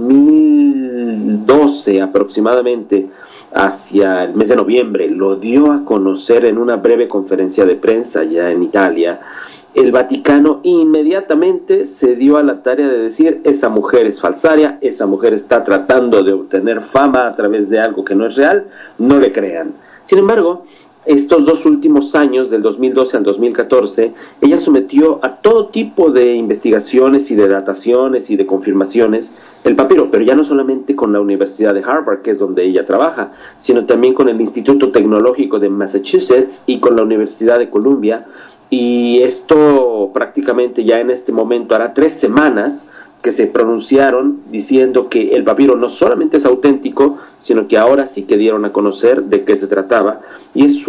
Speaker 7: 2012 aproximadamente, hacia el mes de noviembre, lo dio a conocer en una breve conferencia de prensa ya en Italia, el Vaticano inmediatamente se dio a la tarea de decir, esa mujer es falsaria, esa mujer está tratando de obtener fama a través de algo que no es real, no le crean. Sin embargo, estos 2 últimos años, del 2012 al 2014, ella sometió a todo tipo de investigaciones y de dataciones y de confirmaciones el papiro, pero ya no solamente con la Universidad de Harvard, que es donde ella trabaja, sino también con el Instituto Tecnológico de Massachusetts y con la Universidad de Columbia, y esto prácticamente ya en este momento hará 3 semanas que se pronunciaron diciendo que el papiro no solamente es auténtico, sino que ahora sí que dieron a conocer de qué se trataba, y es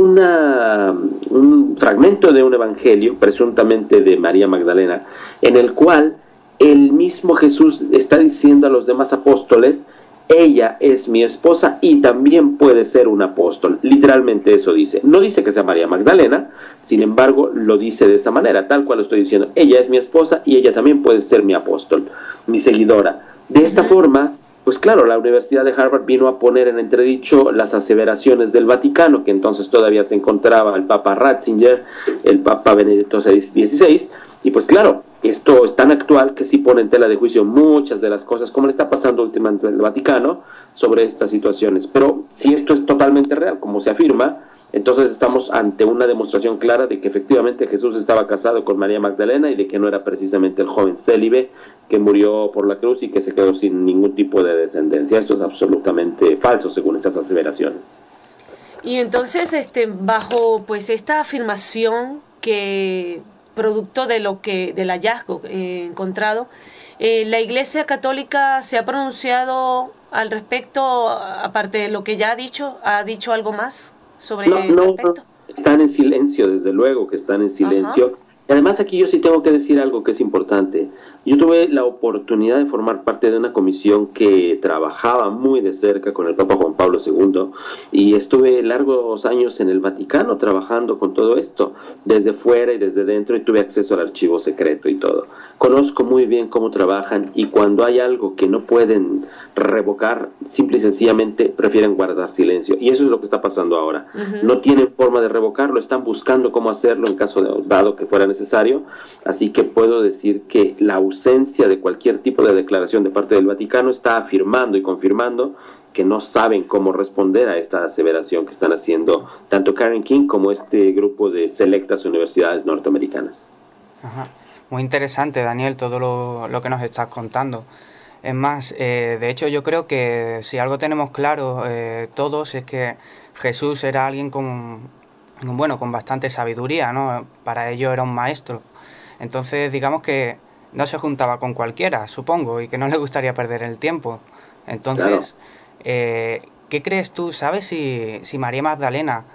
Speaker 7: un fragmento de un evangelio, presuntamente de María Magdalena, en el cual el mismo Jesús está diciendo a los demás apóstoles, ella es mi esposa y también puede ser un apóstol. Literalmente eso dice. No dice que sea María Magdalena, sin embargo lo dice de esta manera, tal cual lo estoy diciendo. Ella es mi esposa y ella también puede ser mi apóstol, mi seguidora. De esta forma, pues claro, la Universidad de Harvard vino a poner en entredicho las aseveraciones del Vaticano, que entonces todavía se encontraba el Papa Ratzinger, el Papa Benedicto XVI, y pues claro, esto es tan actual que sí pone en tela de juicio muchas de las cosas, como le está pasando últimamente al Vaticano sobre estas situaciones. Pero si esto es totalmente real, como se afirma, entonces estamos ante una demostración clara de que efectivamente Jesús estaba casado con María Magdalena y de que no era precisamente el joven célibe que murió por la cruz y que se quedó sin ningún tipo de descendencia. Esto es absolutamente falso según esas aseveraciones.
Speaker 2: Y entonces, bajo pues esta afirmación que producto de del hallazgo encontrado, la Iglesia Católica se ha pronunciado al respecto, aparte de lo que ya ha dicho algo más sobre el respecto.
Speaker 7: Están en silencio, desde luego que están en silencio. Ajá. Y además aquí yo sí tengo que decir algo que es importante. Yo tuve la oportunidad de formar parte de una comisión que trabajaba muy de cerca con el Papa Juan Pablo II y estuve largos años en el Vaticano trabajando con todo esto, desde fuera y desde dentro, y tuve acceso al archivo secreto y todo. Conozco muy bien cómo trabajan y cuando hay algo que no pueden revocar, simple y sencillamente prefieren guardar silencio. Y eso es lo que está pasando ahora. No tienen forma de revocarlo, están buscando cómo hacerlo en caso dado que fuera necesario. Así que puedo decir que la ausencia de cualquier tipo de declaración de parte del Vaticano está afirmando y confirmando que no saben cómo responder a esta aseveración que están haciendo tanto Karen King como este grupo de selectas universidades norteamericanas.
Speaker 6: Ajá. Muy interesante, Daniel, todo lo que nos estás contando. Es más, de hecho yo creo que si algo tenemos claro todos es que Jesús era alguien con bastante sabiduría, ¿no? Para ello era un maestro. Entonces digamos que no se juntaba con cualquiera, supongo, y que no le gustaría perder el tiempo. Entonces, claro. ¿Qué crees tú? ¿Sabes si María Magdalena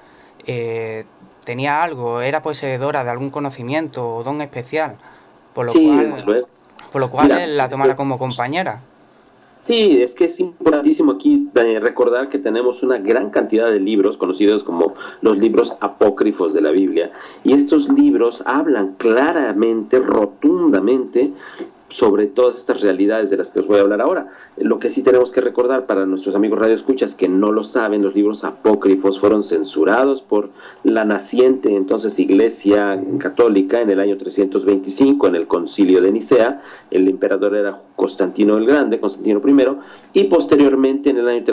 Speaker 6: tenía algo, era poseedora de algún conocimiento o don especial? Por lo cual
Speaker 7: Mira,
Speaker 6: él la tomara como compañera.
Speaker 7: Sí, es que es importantísimo aquí recordar que tenemos una gran cantidad de libros conocidos como los libros apócrifos de la Biblia, y estos libros hablan claramente, rotundamente, sobre todas estas realidades de las que os voy a hablar ahora. Lo que sí tenemos que recordar para nuestros amigos radioescuchas que no lo saben, los libros apócrifos fueron censurados por la naciente entonces Iglesia Católica en el año 325 en el Concilio de Nicea. El emperador era Constantino el Grande, Constantino I, y posteriormente en el año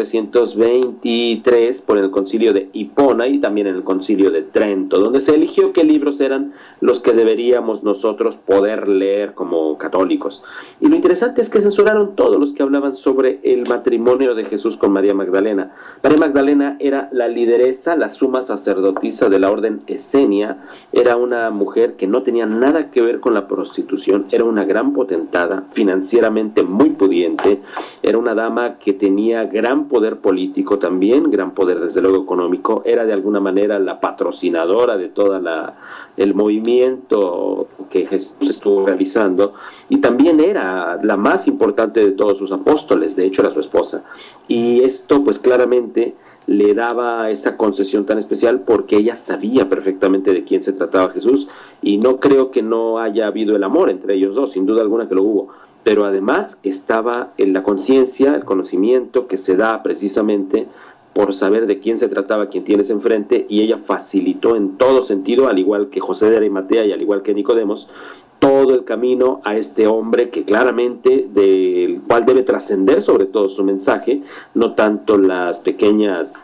Speaker 7: 323 por el Concilio de Hipona y también en el Concilio de Trento, donde se eligió qué libros eran los que deberíamos nosotros poder leer como católicos. Y lo interesante es que censuraron todos los que hablaban sobre el matrimonio de Jesús con María Magdalena. María Magdalena era la lideresa, la suma sacerdotisa de la orden esenia, era una mujer que no tenía nada que ver con la prostitución, era una gran potentada, financieramente muy pudiente, era una dama que tenía gran poder político también, gran poder desde luego económico, era de alguna manera la patrocinadora de toda el movimiento que Jesús estuvo realizando, y también era la más importante de todos sus apóstoles, de hecho era su esposa, y esto pues claramente le daba esa concesión tan especial porque ella sabía perfectamente de quién se trataba Jesús, y no creo que no haya habido el amor entre ellos dos, sin duda alguna que lo hubo, pero además estaba en la conciencia, el conocimiento que se da precisamente por saber de quién se trataba, quién tienes enfrente, y ella facilitó en todo sentido, al igual que José de Arimatea y al igual que Nicodemos, todo el camino a este hombre que claramente, del cual debe trascender sobre todo su mensaje, no tanto las pequeñas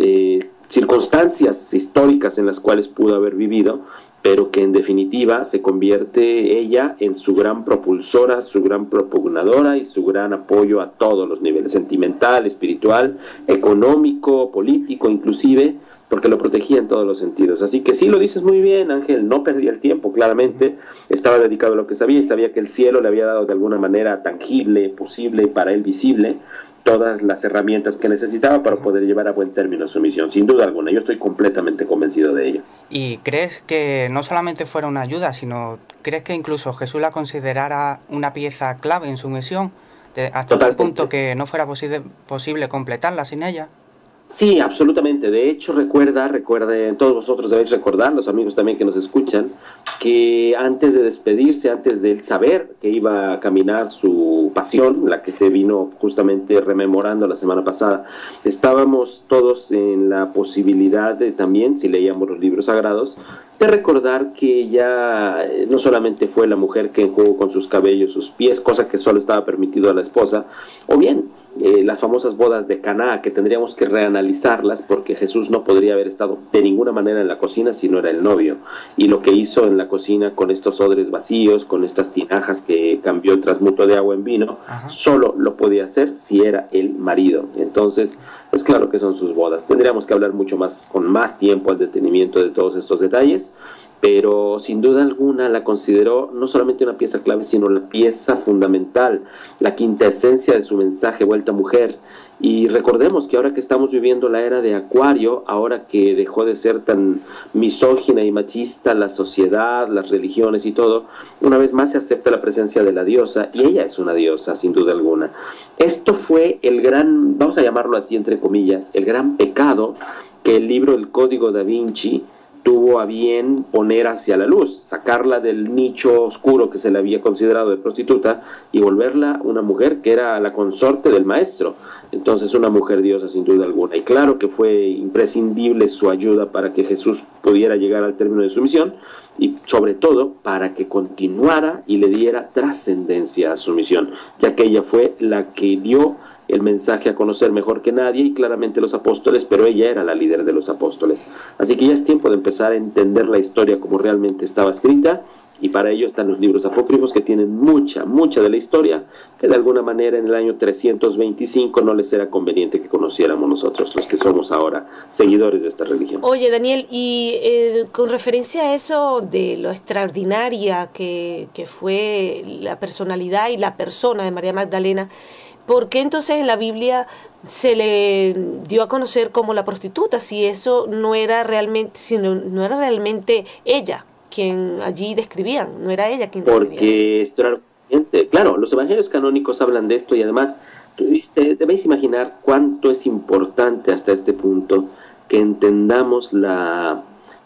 Speaker 7: circunstancias históricas en las cuales pudo haber vivido, pero que en definitiva se convierte ella en su gran propulsora, su gran propugnadora y su gran apoyo a todos los niveles, sentimental, espiritual, económico, político inclusive, porque lo protegía en todos los sentidos. Así que sí, lo dices muy bien, Ángel, no perdía el tiempo, claramente, estaba dedicado a lo que sabía y sabía que el cielo le había dado de alguna manera tangible, posible y para él visible todas las herramientas que necesitaba para poder llevar a buen término su misión, sin duda alguna. Yo estoy completamente convencido de ello.
Speaker 6: ¿Y crees que no solamente fuera una ayuda, sino crees que incluso Jesús la considerara una pieza clave en su misión, hasta tal punto que no fuera posible completarla sin ella?
Speaker 7: Sí, absolutamente. De hecho, recuerden, todos vosotros debéis recordar, los amigos también que nos escuchan, que antes de despedirse, antes de él saber que iba a caminar su pasión, la que se vino justamente rememorando la semana pasada, estábamos todos en la posibilidad de también, si leíamos los libros sagrados, de recordar que ella no solamente fue la mujer que enjugó con sus cabellos sus pies, cosa que solo estaba permitido a la esposa, o bien las famosas bodas de Caná, que tendríamos que reanalizarlas porque Jesús no podría haber estado de ninguna manera en la cocina si no era el novio, y lo que hizo en la cocina con estos odres vacíos, con estas tinajas que cambió el transmuto de agua en vino, solo lo podía hacer si era el marido. Entonces es claro que son sus bodas. Tendríamos que hablar mucho más, con más tiempo al detenimiento de todos estos detalles, pero sin duda alguna la consideró no solamente una pieza clave, sino la pieza fundamental, la quinta esencia de su mensaje vuelta mujer. Y recordemos que ahora que estamos viviendo la era de Acuario, ahora que dejó de ser tan misógina y machista la sociedad, las religiones y todo, una vez más se acepta la presencia de la diosa, y ella es una diosa sin duda alguna. Esto fue el gran, vamos a llamarlo así entre comillas, el gran pecado que el libro El Código da Vinci tuvo a bien poner hacia la luz, sacarla del nicho oscuro que se le había considerado de prostituta y volverla una mujer que era la consorte del maestro. Entonces una mujer diosa sin duda alguna. Y claro que fue imprescindible su ayuda para que Jesús pudiera llegar al término de su misión, y sobre todo para que continuara y le diera trascendencia a su misión, ya que ella fue la que dio el mensaje a conocer mejor que nadie, y claramente los apóstoles, pero ella era la líder de los apóstoles. Así que ya es tiempo de empezar a entender la historia como realmente estaba escrita, y para ello están los libros apócrifos, que tienen mucha de la historia, que de alguna manera en el año 325 no les era conveniente que conociéramos nosotros, los que somos ahora seguidores de esta religión.
Speaker 2: Oye, Daniel, y con referencia a eso de lo extraordinaria que fue la personalidad y la persona de María Magdalena, ¿por qué entonces en la Biblia se le dio a conocer como la prostituta, si eso no era realmente ella quien allí describían, no era ella quien describía?
Speaker 7: Porque esto era, claro, los evangelios canónicos hablan de esto, y además Debéis imaginar cuánto es importante hasta este punto que entendamos la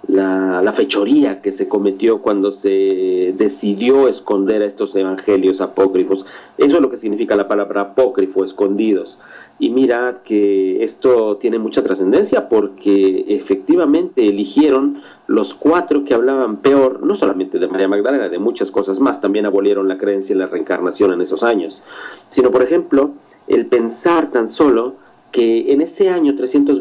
Speaker 7: fechoría que se cometió cuando se decidió esconder a estos evangelios apócrifos. Eso es lo que significa la palabra apócrifo, escondidos. Y mirad que esto tiene mucha trascendencia porque efectivamente eligieron los 4 que hablaban peor, no solamente de María Magdalena, de muchas cosas más. También abolieron la creencia en la reencarnación en esos años. Sino, por ejemplo, el pensar tan solo que en ese año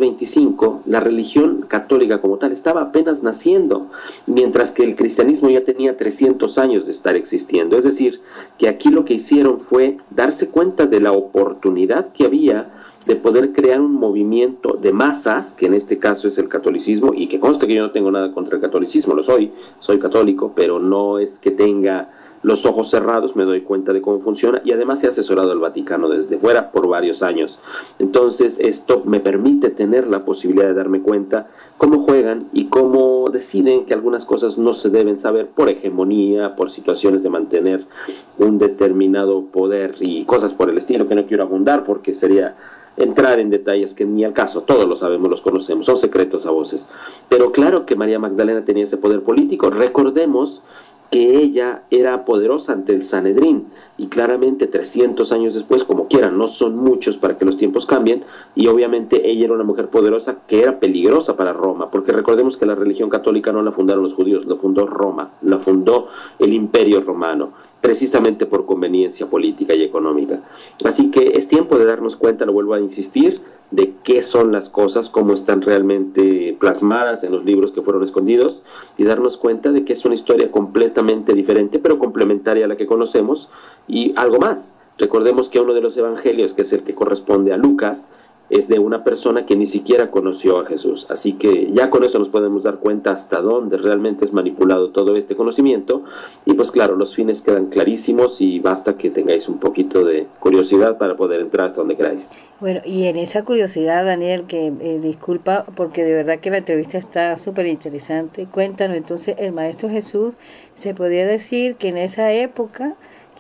Speaker 7: 325 la religión católica como tal estaba apenas naciendo, mientras que el cristianismo ya tenía 300 años de estar existiendo. Es decir, que aquí lo que hicieron fue darse cuenta de la oportunidad que había de poder crear un movimiento de masas, que en este caso es el catolicismo, y que conste que yo no tengo nada contra el catolicismo, soy católico, pero no es que tenga los ojos cerrados, me doy cuenta de cómo funciona, y además he asesorado al Vaticano desde fuera por varios años. Entonces esto me permite tener la posibilidad de darme cuenta cómo juegan y cómo deciden que algunas cosas no se deben saber por hegemonía, por situaciones de mantener un determinado poder y cosas por el estilo, que no quiero abundar porque sería entrar en detalles que ni al caso, todos lo sabemos, los conocemos, son secretos a voces. Pero claro que María Magdalena tenía ese poder político. Recordemos que ella era poderosa ante el Sanedrín, y claramente 300 años después, como quieran, no son muchos para que los tiempos cambien, y obviamente ella era una mujer poderosa que era peligrosa para Roma, porque recordemos que la religión católica no la fundaron los judíos, la fundó Roma, la fundó el Imperio Romano, precisamente por conveniencia política y económica. Así que es tiempo de darnos cuenta, lo vuelvo a insistir, de qué son las cosas, cómo están realmente plasmadas en los libros que fueron escondidos, y darnos cuenta de que es una historia completamente diferente, pero complementaria a la que conocemos. Y algo más, recordemos que uno de los evangelios, que es el que corresponde a Lucas, es de una persona que ni siquiera conoció a Jesús. Así que ya con eso nos podemos dar cuenta hasta dónde realmente es manipulado todo este conocimiento. Y pues claro, los fines quedan clarísimos y basta que tengáis un poquito de curiosidad para poder entrar hasta donde queráis.
Speaker 3: Bueno, y en esa curiosidad, Daniel, que disculpa, porque de verdad que la entrevista está súper interesante. Cuéntanos, entonces, el Maestro Jesús, ¿se podría decir que en esa época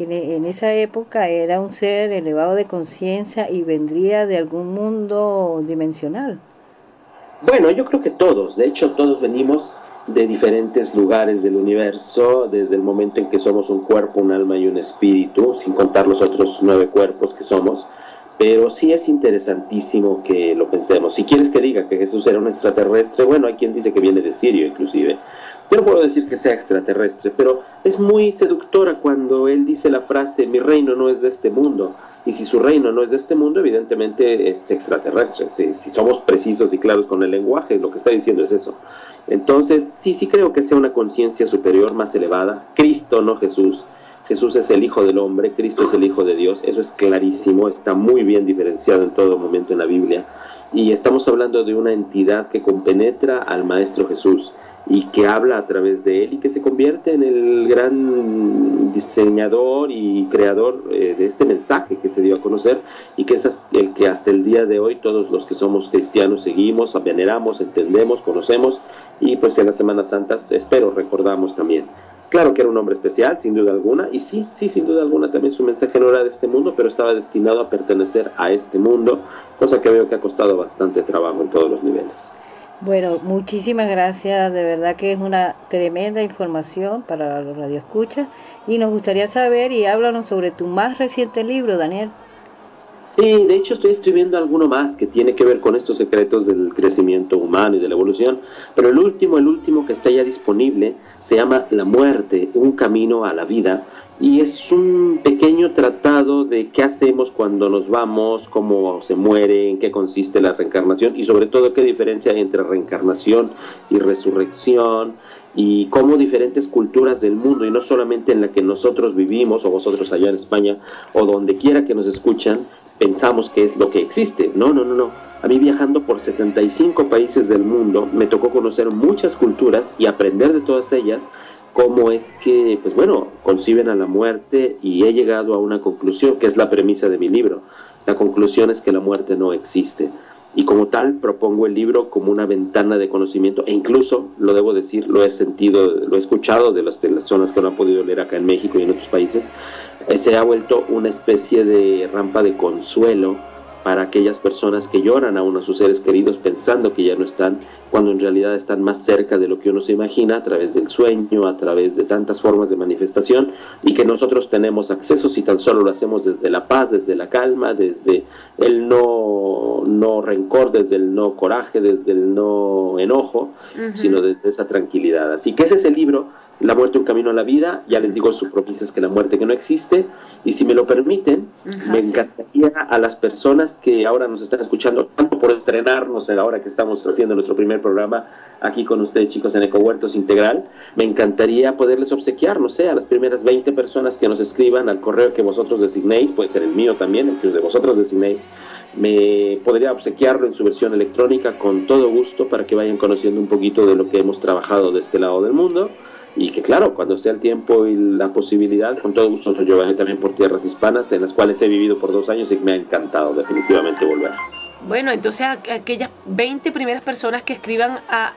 Speaker 3: era un ser elevado de conciencia y vendría de algún mundo dimensional?
Speaker 7: Bueno, yo creo que todos, de hecho todos venimos de diferentes lugares del universo, desde el momento en que somos un cuerpo, un alma y un espíritu, sin contar los otros 9 cuerpos que somos. Pero sí es interesantísimo que lo pensemos. Si quieres que diga que Jesús era un extraterrestre, bueno, hay quien dice que viene de Sirio inclusive. Yo no puedo decir que sea extraterrestre, pero es muy seductora cuando él dice la frase, mi reino no es de este mundo. Y si su reino no es de este mundo, evidentemente es extraterrestre. Si somos precisos y claros con el lenguaje, lo que está diciendo es eso. Entonces, sí creo que sea una conciencia superior, más elevada. Cristo, no Jesús. Jesús es el Hijo del Hombre, Cristo es el Hijo de Dios. Eso es clarísimo, está muy bien diferenciado en todo momento en la Biblia. Y estamos hablando de una entidad que compenetra al Maestro Jesús y que habla a través de él y que se convierte en el gran diseñador y creador de este mensaje que se dio a conocer, y que es el que hasta el día de hoy todos los que somos cristianos seguimos, veneramos, entendemos, conocemos, y pues en las Semanas Santas espero recordamos también. Claro que era un hombre especial, sin duda alguna, y sí, sin duda alguna también su mensaje no era de este mundo, pero estaba destinado a pertenecer a este mundo, cosa que veo que ha costado bastante trabajo en todos los niveles.
Speaker 3: Bueno, muchísimas gracias, de verdad que es una tremenda información para los radioescuchas, y nos gustaría saber, y háblanos sobre tu más reciente libro, Daniel.
Speaker 7: Sí, de hecho estoy escribiendo alguno más que tiene que ver con estos secretos del crecimiento humano y de la evolución, pero el último que está ya disponible se llama La muerte, un camino a la vida, y es un pequeño tratado de qué hacemos cuando nos vamos, cómo se muere, en qué consiste la reencarnación y sobre todo qué diferencia hay entre reencarnación y resurrección, y cómo diferentes culturas del mundo, y no solamente en la que nosotros vivimos o vosotros allá en España o donde quiera que nos escuchan, pensamos que es lo que existe. No. A mí, viajando por 75 países del mundo, me tocó conocer muchas culturas y aprender de todas ellas cómo es que, pues bueno, conciben a la muerte, y he llegado a una conclusión que es la premisa de mi libro. La conclusión es que la muerte no existe. y como tal propongo el libro como una ventana de conocimiento, e incluso, lo debo decir, lo he escuchado de las personas que lo han podido leer acá en México y en otros países, se ha vuelto una especie de rampa de consuelo para aquellas personas que lloran aún a sus seres queridos pensando que ya no están, cuando en realidad están más cerca de lo que uno se imagina, a través del sueño, a través de tantas formas de manifestación, y que nosotros tenemos acceso si tan solo lo hacemos desde la paz, desde la calma, desde el no rencor, desde el no coraje, desde el no enojo, sino desde esa tranquilidad. Así que ese es el libro, La muerte, un camino a la vida. Ya les digo, su premisa es que la muerte que no existe, y si me lo permiten, me encantaría a las personas que ahora nos están escuchando, tanto por estrenarnos ahora que estamos haciendo nuestro primer programa aquí con ustedes, chicos, en Ecohuertos Integral, me encantaría poderles obsequiar, no sé, a las primeras 20 personas que nos escriban al correo que vosotros designéis, puede ser el mío también, el que de vosotros designéis, me podría obsequiarlo en su versión electrónica con todo gusto, para que vayan conociendo un poquito de lo que hemos trabajado de este lado del mundo. Y que claro, cuando sea el tiempo y la posibilidad, con todo gusto yo llevaré también por tierras hispanas, en las cuales he vivido por 2 años y me ha encantado definitivamente volver.
Speaker 2: Bueno, entonces aquellas 20 primeras personas que escriban a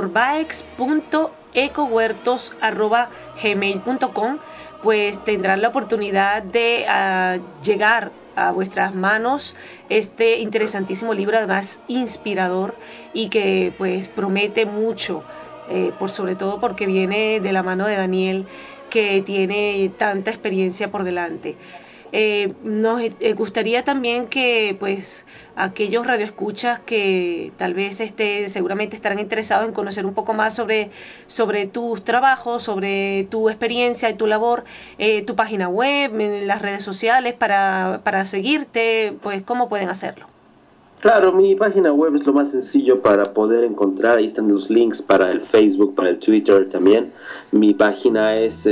Speaker 2: asorbaex.ecohuertos@gmail.com, pues tendrán la oportunidad de llegar a vuestras manos este interesantísimo libro, además inspirador, y que pues promete mucho. Por sobre todo porque viene de la mano de Daniel, que tiene tanta experiencia por delante. Nos gustaría también que pues aquellos radioescuchas que tal vez seguramente estarán interesados en conocer un poco más sobre tus trabajos, sobre tu experiencia y tu labor, tu página web, las redes sociales para seguirte, pues ¿cómo pueden hacerlo?
Speaker 7: Claro, mi página web es lo más sencillo para poder encontrar. Ahí están los links para el Facebook, para el Twitter también. Mi página es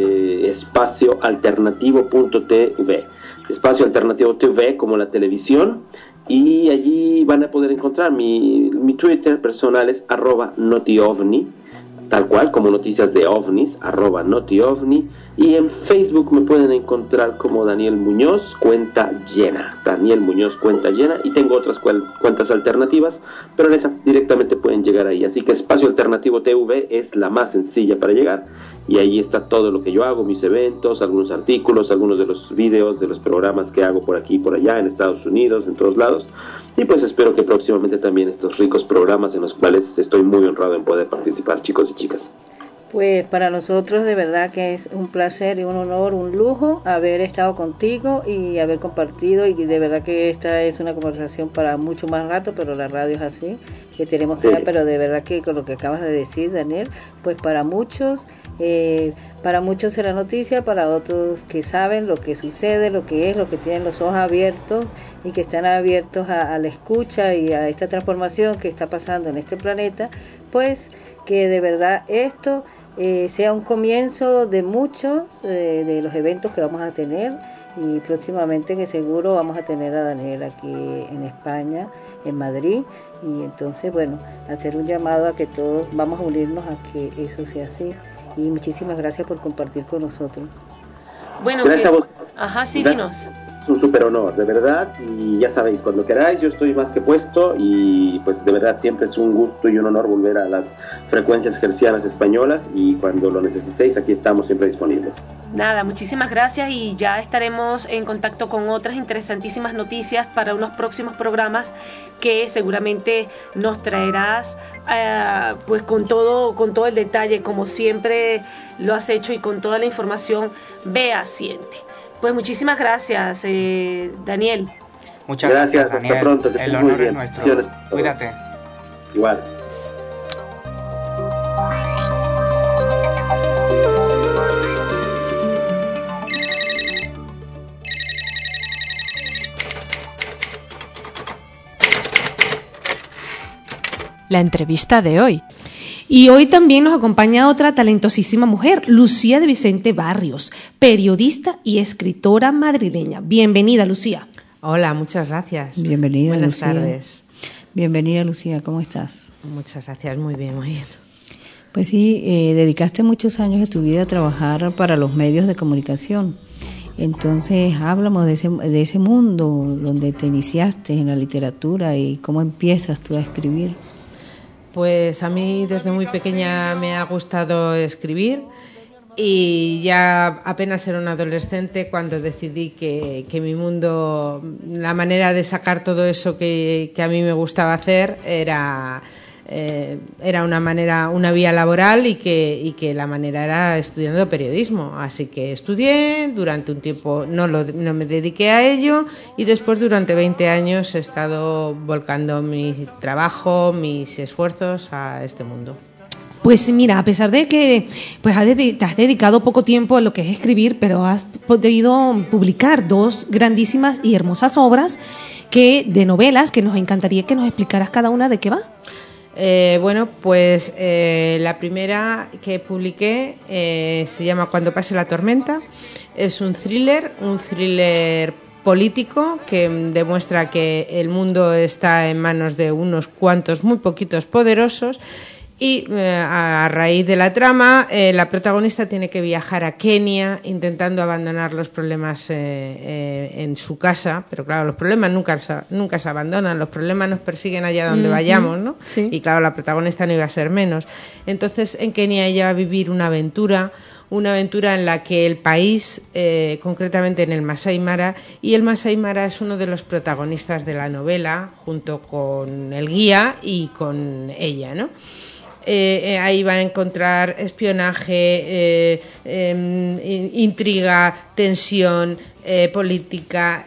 Speaker 7: espacioalternativo.tv. Espacio Alternativo TV, como la televisión. Y allí van a poder encontrar mi Twitter personal es @notiovni, tal cual, como noticias de ovnis, @notiovni. Y en Facebook me pueden encontrar como Daniel Muñoz, cuenta llena. Daniel Muñoz, cuenta llena. Y tengo otras cuentas alternativas, pero en esa directamente pueden llegar ahí. Así que Espacio Alternativo TV es la más sencilla para llegar. Y ahí está todo lo que yo hago, mis eventos, algunos artículos, algunos de los videos, de los programas que hago por aquí y por allá, en Estados Unidos, en todos lados. Y pues espero que próximamente también estos ricos programas en los cuales estoy muy honrado en poder participar, chicos y chicas.
Speaker 3: Pues para nosotros de verdad que es un placer y un honor, un lujo haber estado contigo y haber compartido, y de verdad que esta es una conversación para mucho más rato, pero la radio es así, que tenemos que dar, pero de verdad que con lo que acabas de decir, Daniel, pues para muchos será noticia, para otros que saben lo que sucede, lo que es, lo que tienen los ojos abiertos y que están abiertos a la escucha y a esta transformación que está pasando en este planeta, pues que de verdad esto sea un comienzo de muchos de los eventos que vamos a tener, y próximamente que seguro vamos a tener a Daniel aquí en España, en Madrid, y entonces bueno, hacer un llamado a que todos vamos a unirnos a que eso sea así, y muchísimas gracias por compartir con nosotros.
Speaker 2: Bueno,
Speaker 7: gracias a vos.
Speaker 2: Ajá, sí, dinos.
Speaker 7: Es un súper honor, de verdad, y ya sabéis, cuando queráis yo estoy más que puesto, y pues de verdad siempre es un gusto y un honor volver a las frecuencias hercianas españolas, y cuando lo necesitéis aquí estamos siempre disponibles.
Speaker 2: Nada, muchísimas gracias, y ya estaremos en contacto con otras interesantísimas noticias para unos próximos programas que seguramente nos traerás pues con todo el detalle, como siempre lo has hecho, y con toda la información fehaciente. Pues muchísimas gracias, Daniel.
Speaker 6: Muchas gracias, Daniel.
Speaker 7: Hasta pronto.
Speaker 6: El honor es nuestro. Cuídate.
Speaker 7: Igual.
Speaker 1: La entrevista de hoy.
Speaker 2: Y hoy también nos acompaña otra talentosísima mujer, Lucía de Vicente Barrios, periodista y escritora madrileña. Bienvenida, Lucía.
Speaker 8: Hola, muchas gracias.
Speaker 3: Bienvenida,
Speaker 8: Buenas
Speaker 3: Lucía.
Speaker 8: tardes.
Speaker 3: Bienvenida, Lucía, ¿cómo estás?
Speaker 8: Muchas gracias, muy bien, muy bien.
Speaker 3: Pues sí, dedicaste muchos años de tu vida a trabajar para los medios de comunicación, Entonces, háblame de ese mundo donde te iniciaste en la literatura y cómo empiezas tú a escribir.
Speaker 8: Pues a mí desde muy pequeña me ha gustado escribir y ya apenas era un adolescente cuando decidí que mi mundo, la manera de sacar todo eso que a mí me gustaba hacer era una vía laboral y que la manera era estudiando periodismo. Así que estudié durante un tiempo, no me dediqué a ello, y después durante 20 años he estado volcando mi trabajo, mis esfuerzos a este mundo.
Speaker 2: Pues mira, a pesar de que pues te has dedicado poco tiempo a lo que es escribir, pero has podido publicar 2 grandísimas y hermosas obras de novelas que nos encantaría que nos explicaras cada una de qué va.
Speaker 8: Bueno, pues la primera que publiqué se llama Cuando pase la tormenta. Es un thriller político que demuestra que el mundo está en manos de unos cuantos muy poquitos poderosos. Y a raíz de la trama, la protagonista tiene que viajar a Kenia intentando abandonar los problemas en su casa, pero claro, los problemas nunca se abandonan, los problemas nos persiguen allá donde vayamos, ¿no?
Speaker 2: Sí.
Speaker 8: Y claro, la protagonista no iba a ser menos. Entonces, en Kenia ella va a vivir una aventura en la que el país, concretamente en el Masai Mara, y el Masai Mara es uno de los protagonistas de la novela, junto con el guía y con ella, ¿no? Ahí va a encontrar espionaje, intriga, tensión, política,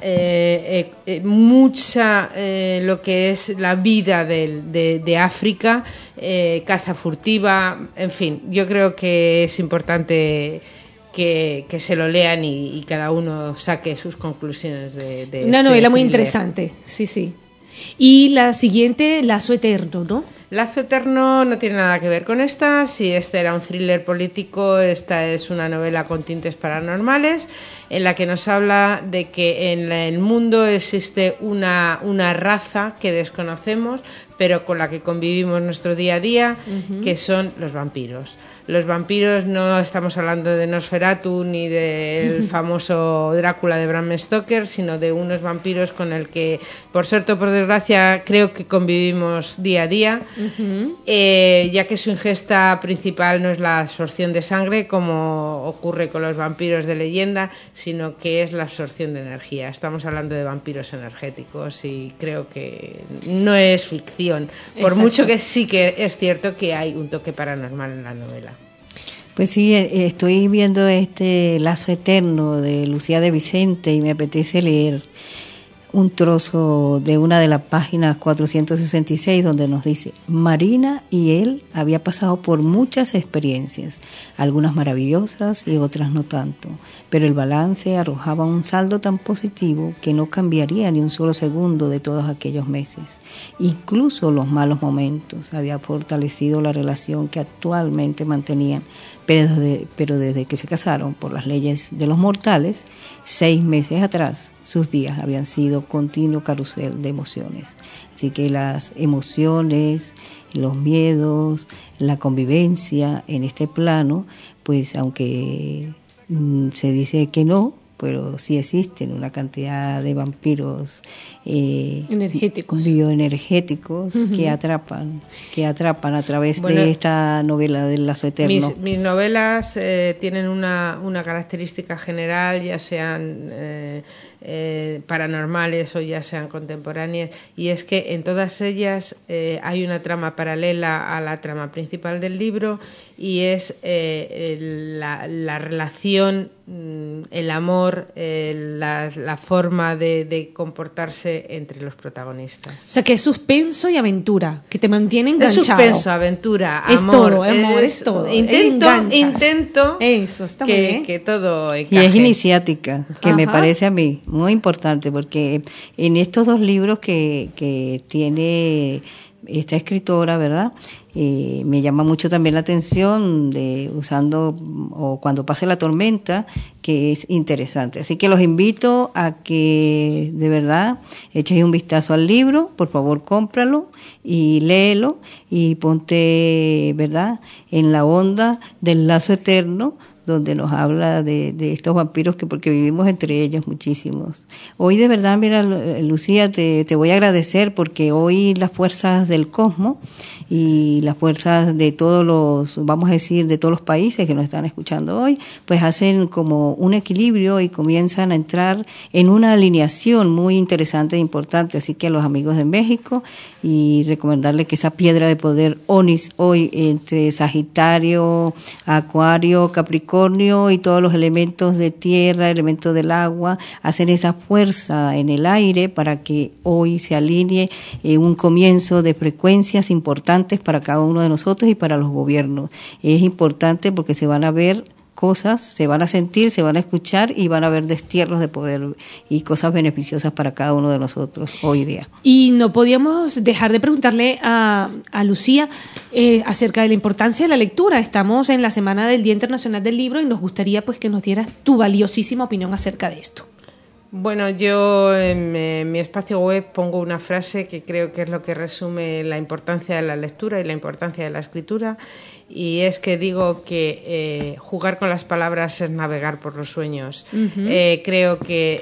Speaker 8: mucha lo que es la vida de África, caza furtiva, en fin, yo creo que es importante que se lo lean y cada uno saque sus conclusiones de
Speaker 2: una novela muy interesante, sí. Y la siguiente, Lazo Eterno, ¿no?
Speaker 8: Lazo Eterno no tiene nada que ver con esta. Si este era un thriller político, esta es una novela con tintes paranormales, en la que nos habla de que en el mundo existe una raza que desconocemos, pero con la que convivimos nuestro día a día, que son los vampiros. Los vampiros, no estamos hablando de Nosferatu ni del famoso Drácula de Bram Stoker, sino de unos vampiros con el que, por suerte o por desgracia, creo que convivimos día a día, ya que su ingesta principal no es la absorción de sangre, como ocurre con los vampiros de leyenda, sino que es la absorción de energía. Estamos hablando de vampiros energéticos y creo que no es ficción, por
Speaker 2: Exacto.
Speaker 8: mucho que sí que es cierto que hay un toque paranormal en la novela.
Speaker 3: Pues sí, estoy viendo este Lazo Eterno de Lucía de Vicente y me apetece leer un trozo de una de las páginas 466 donde nos dice: Marina y él había pasado por muchas experiencias, algunas maravillosas y otras no tanto, pero el balance arrojaba un saldo tan positivo que no cambiaría ni un solo segundo de todos aquellos meses. Incluso los malos momentos había fortalecido la relación que actualmente mantenían, pero desde que se casaron por las leyes de los mortales, 6 meses atrás, sus días habían sido continuo carrusel de emociones. Así que las emociones, los miedos, la convivencia en este plano, pues aunque se dice que no, pero sí existen una cantidad de vampiros bioenergéticos que atrapan a través de esta novela del Lazo Eterno.
Speaker 8: Mis novelas tienen una característica general, ya sean paranormales o ya sean contemporáneas, y es que en todas ellas hay una trama paralela a la trama principal del libro, y es la relación, el amor, la forma de comportarse entre los protagonistas.
Speaker 2: O sea, que es suspenso y aventura, que te mantiene enganchado.
Speaker 8: Es suspenso, aventura,
Speaker 2: es
Speaker 8: amor.
Speaker 2: Todo, amor, es todo.
Speaker 8: Intento
Speaker 2: eso, está muy bien.
Speaker 8: Que todo encaje.
Speaker 3: Y es iniciática, que me parece a mí muy importante, porque en estos 2 libros que tiene esta escritora, ¿verdad? Me llama mucho también la atención o Cuando pase la tormenta, que es interesante. Así que los invito a que de verdad eches un vistazo al libro, por favor cómpralo y léelo y ponte, ¿verdad?, en la onda del Lazo Eterno, donde nos habla de estos vampiros, que porque vivimos entre ellos muchísimos. Hoy de verdad, mira, Lucía, te voy a agradecer, porque hoy las fuerzas del cosmos y las fuerzas de todos los, vamos a decir, de todos los países que nos están escuchando hoy, pues hacen como un equilibrio y comienzan a entrar en una alineación muy interesante e importante. Así que a los amigos de México, y recomendarle que esa piedra de poder Onix hoy entre Sagitario, Acuario, Capricornio y todos los elementos de tierra, elementos del agua, hacen esa fuerza en el aire para que hoy se alinee un comienzo de frecuencias importantes para cada uno de nosotros y para los gobiernos. Es importante porque se van a ver cosas, se van a sentir, se van a escuchar y van a haber destierros de poder y cosas beneficiosas para cada uno de nosotros hoy día.
Speaker 2: Y no podíamos dejar de preguntarle a Lucía acerca de la importancia de la lectura. Estamos en la semana del Día Internacional del Libro y nos gustaría pues que nos dieras tu valiosísima opinión acerca de esto.
Speaker 8: Bueno, yo en mi espacio web pongo una frase que creo que es lo que resume la importancia de la lectura y la importancia de la escritura, y es que digo que jugar con las palabras es navegar por los sueños. Uh-huh. Creo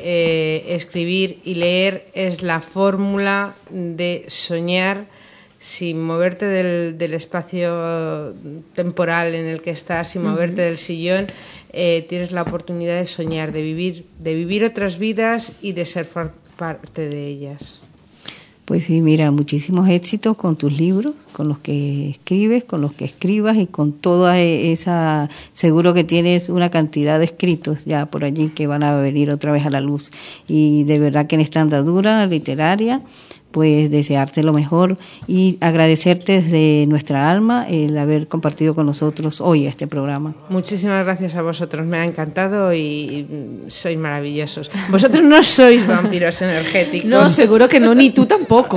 Speaker 8: que escribir y leer es la fórmula de soñar sin moverte del espacio temporal en el que estás, sin moverte del sillón. Tienes la oportunidad de soñar, de vivir otras vidas y de ser parte de ellas.
Speaker 3: Pues sí, mira, muchísimos éxitos con tus libros, con los que escribes, con los que escribas y con toda esa, seguro que tienes una cantidad de escritos ya por allí que van a venir otra vez a la luz. Y de verdad que en esta andadura literaria, pues desearte lo mejor y agradecerte desde nuestra alma el haber compartido con nosotros hoy este programa.
Speaker 8: Muchísimas gracias a vosotros, me ha encantado y sois maravillosos. Vosotros no sois vampiros energéticos.
Speaker 2: No, seguro que no, ni tú tampoco.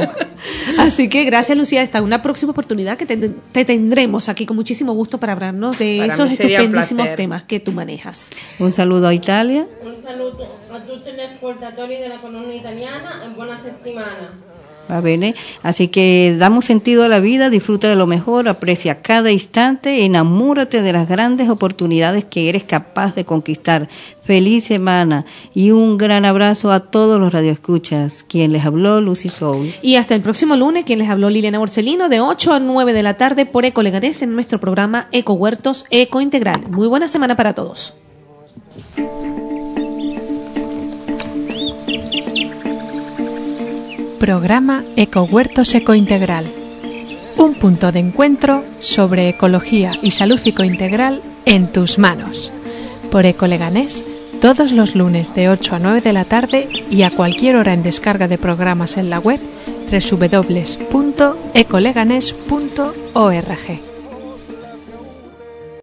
Speaker 2: Así que gracias, Lucía, hasta una próxima oportunidad que te tendremos aquí con muchísimo gusto para hablarnos de esos estupendísimos temas que tú manejas.
Speaker 3: Un saludo a Italia.
Speaker 9: Un saludo a tutti gli ascoltatori della colonia italiana e buona settimana.
Speaker 3: Va bene, así que damos sentido a la vida, disfruta de lo mejor, aprecia cada instante, enamórate de las grandes oportunidades que eres capaz de conquistar. Feliz semana y un gran abrazo a todos los radioescuchas. Quien les habló, Lucy Soul.
Speaker 2: Y hasta el próximo lunes, quien les habló, Liliana Borsellino, de 8 a 9 de la tarde por Eco Leganés en nuestro programa Eco Huertos Eco Integral. Muy buena semana para todos.
Speaker 1: Programa Ecohuertos Ecointegral. Un punto de encuentro sobre ecología y salud ecointegral en tus manos. Por Eco Leganés, todos los lunes de 8 a 9 de la tarde y a cualquier hora en descarga de programas en la web www.ecoleganes.org.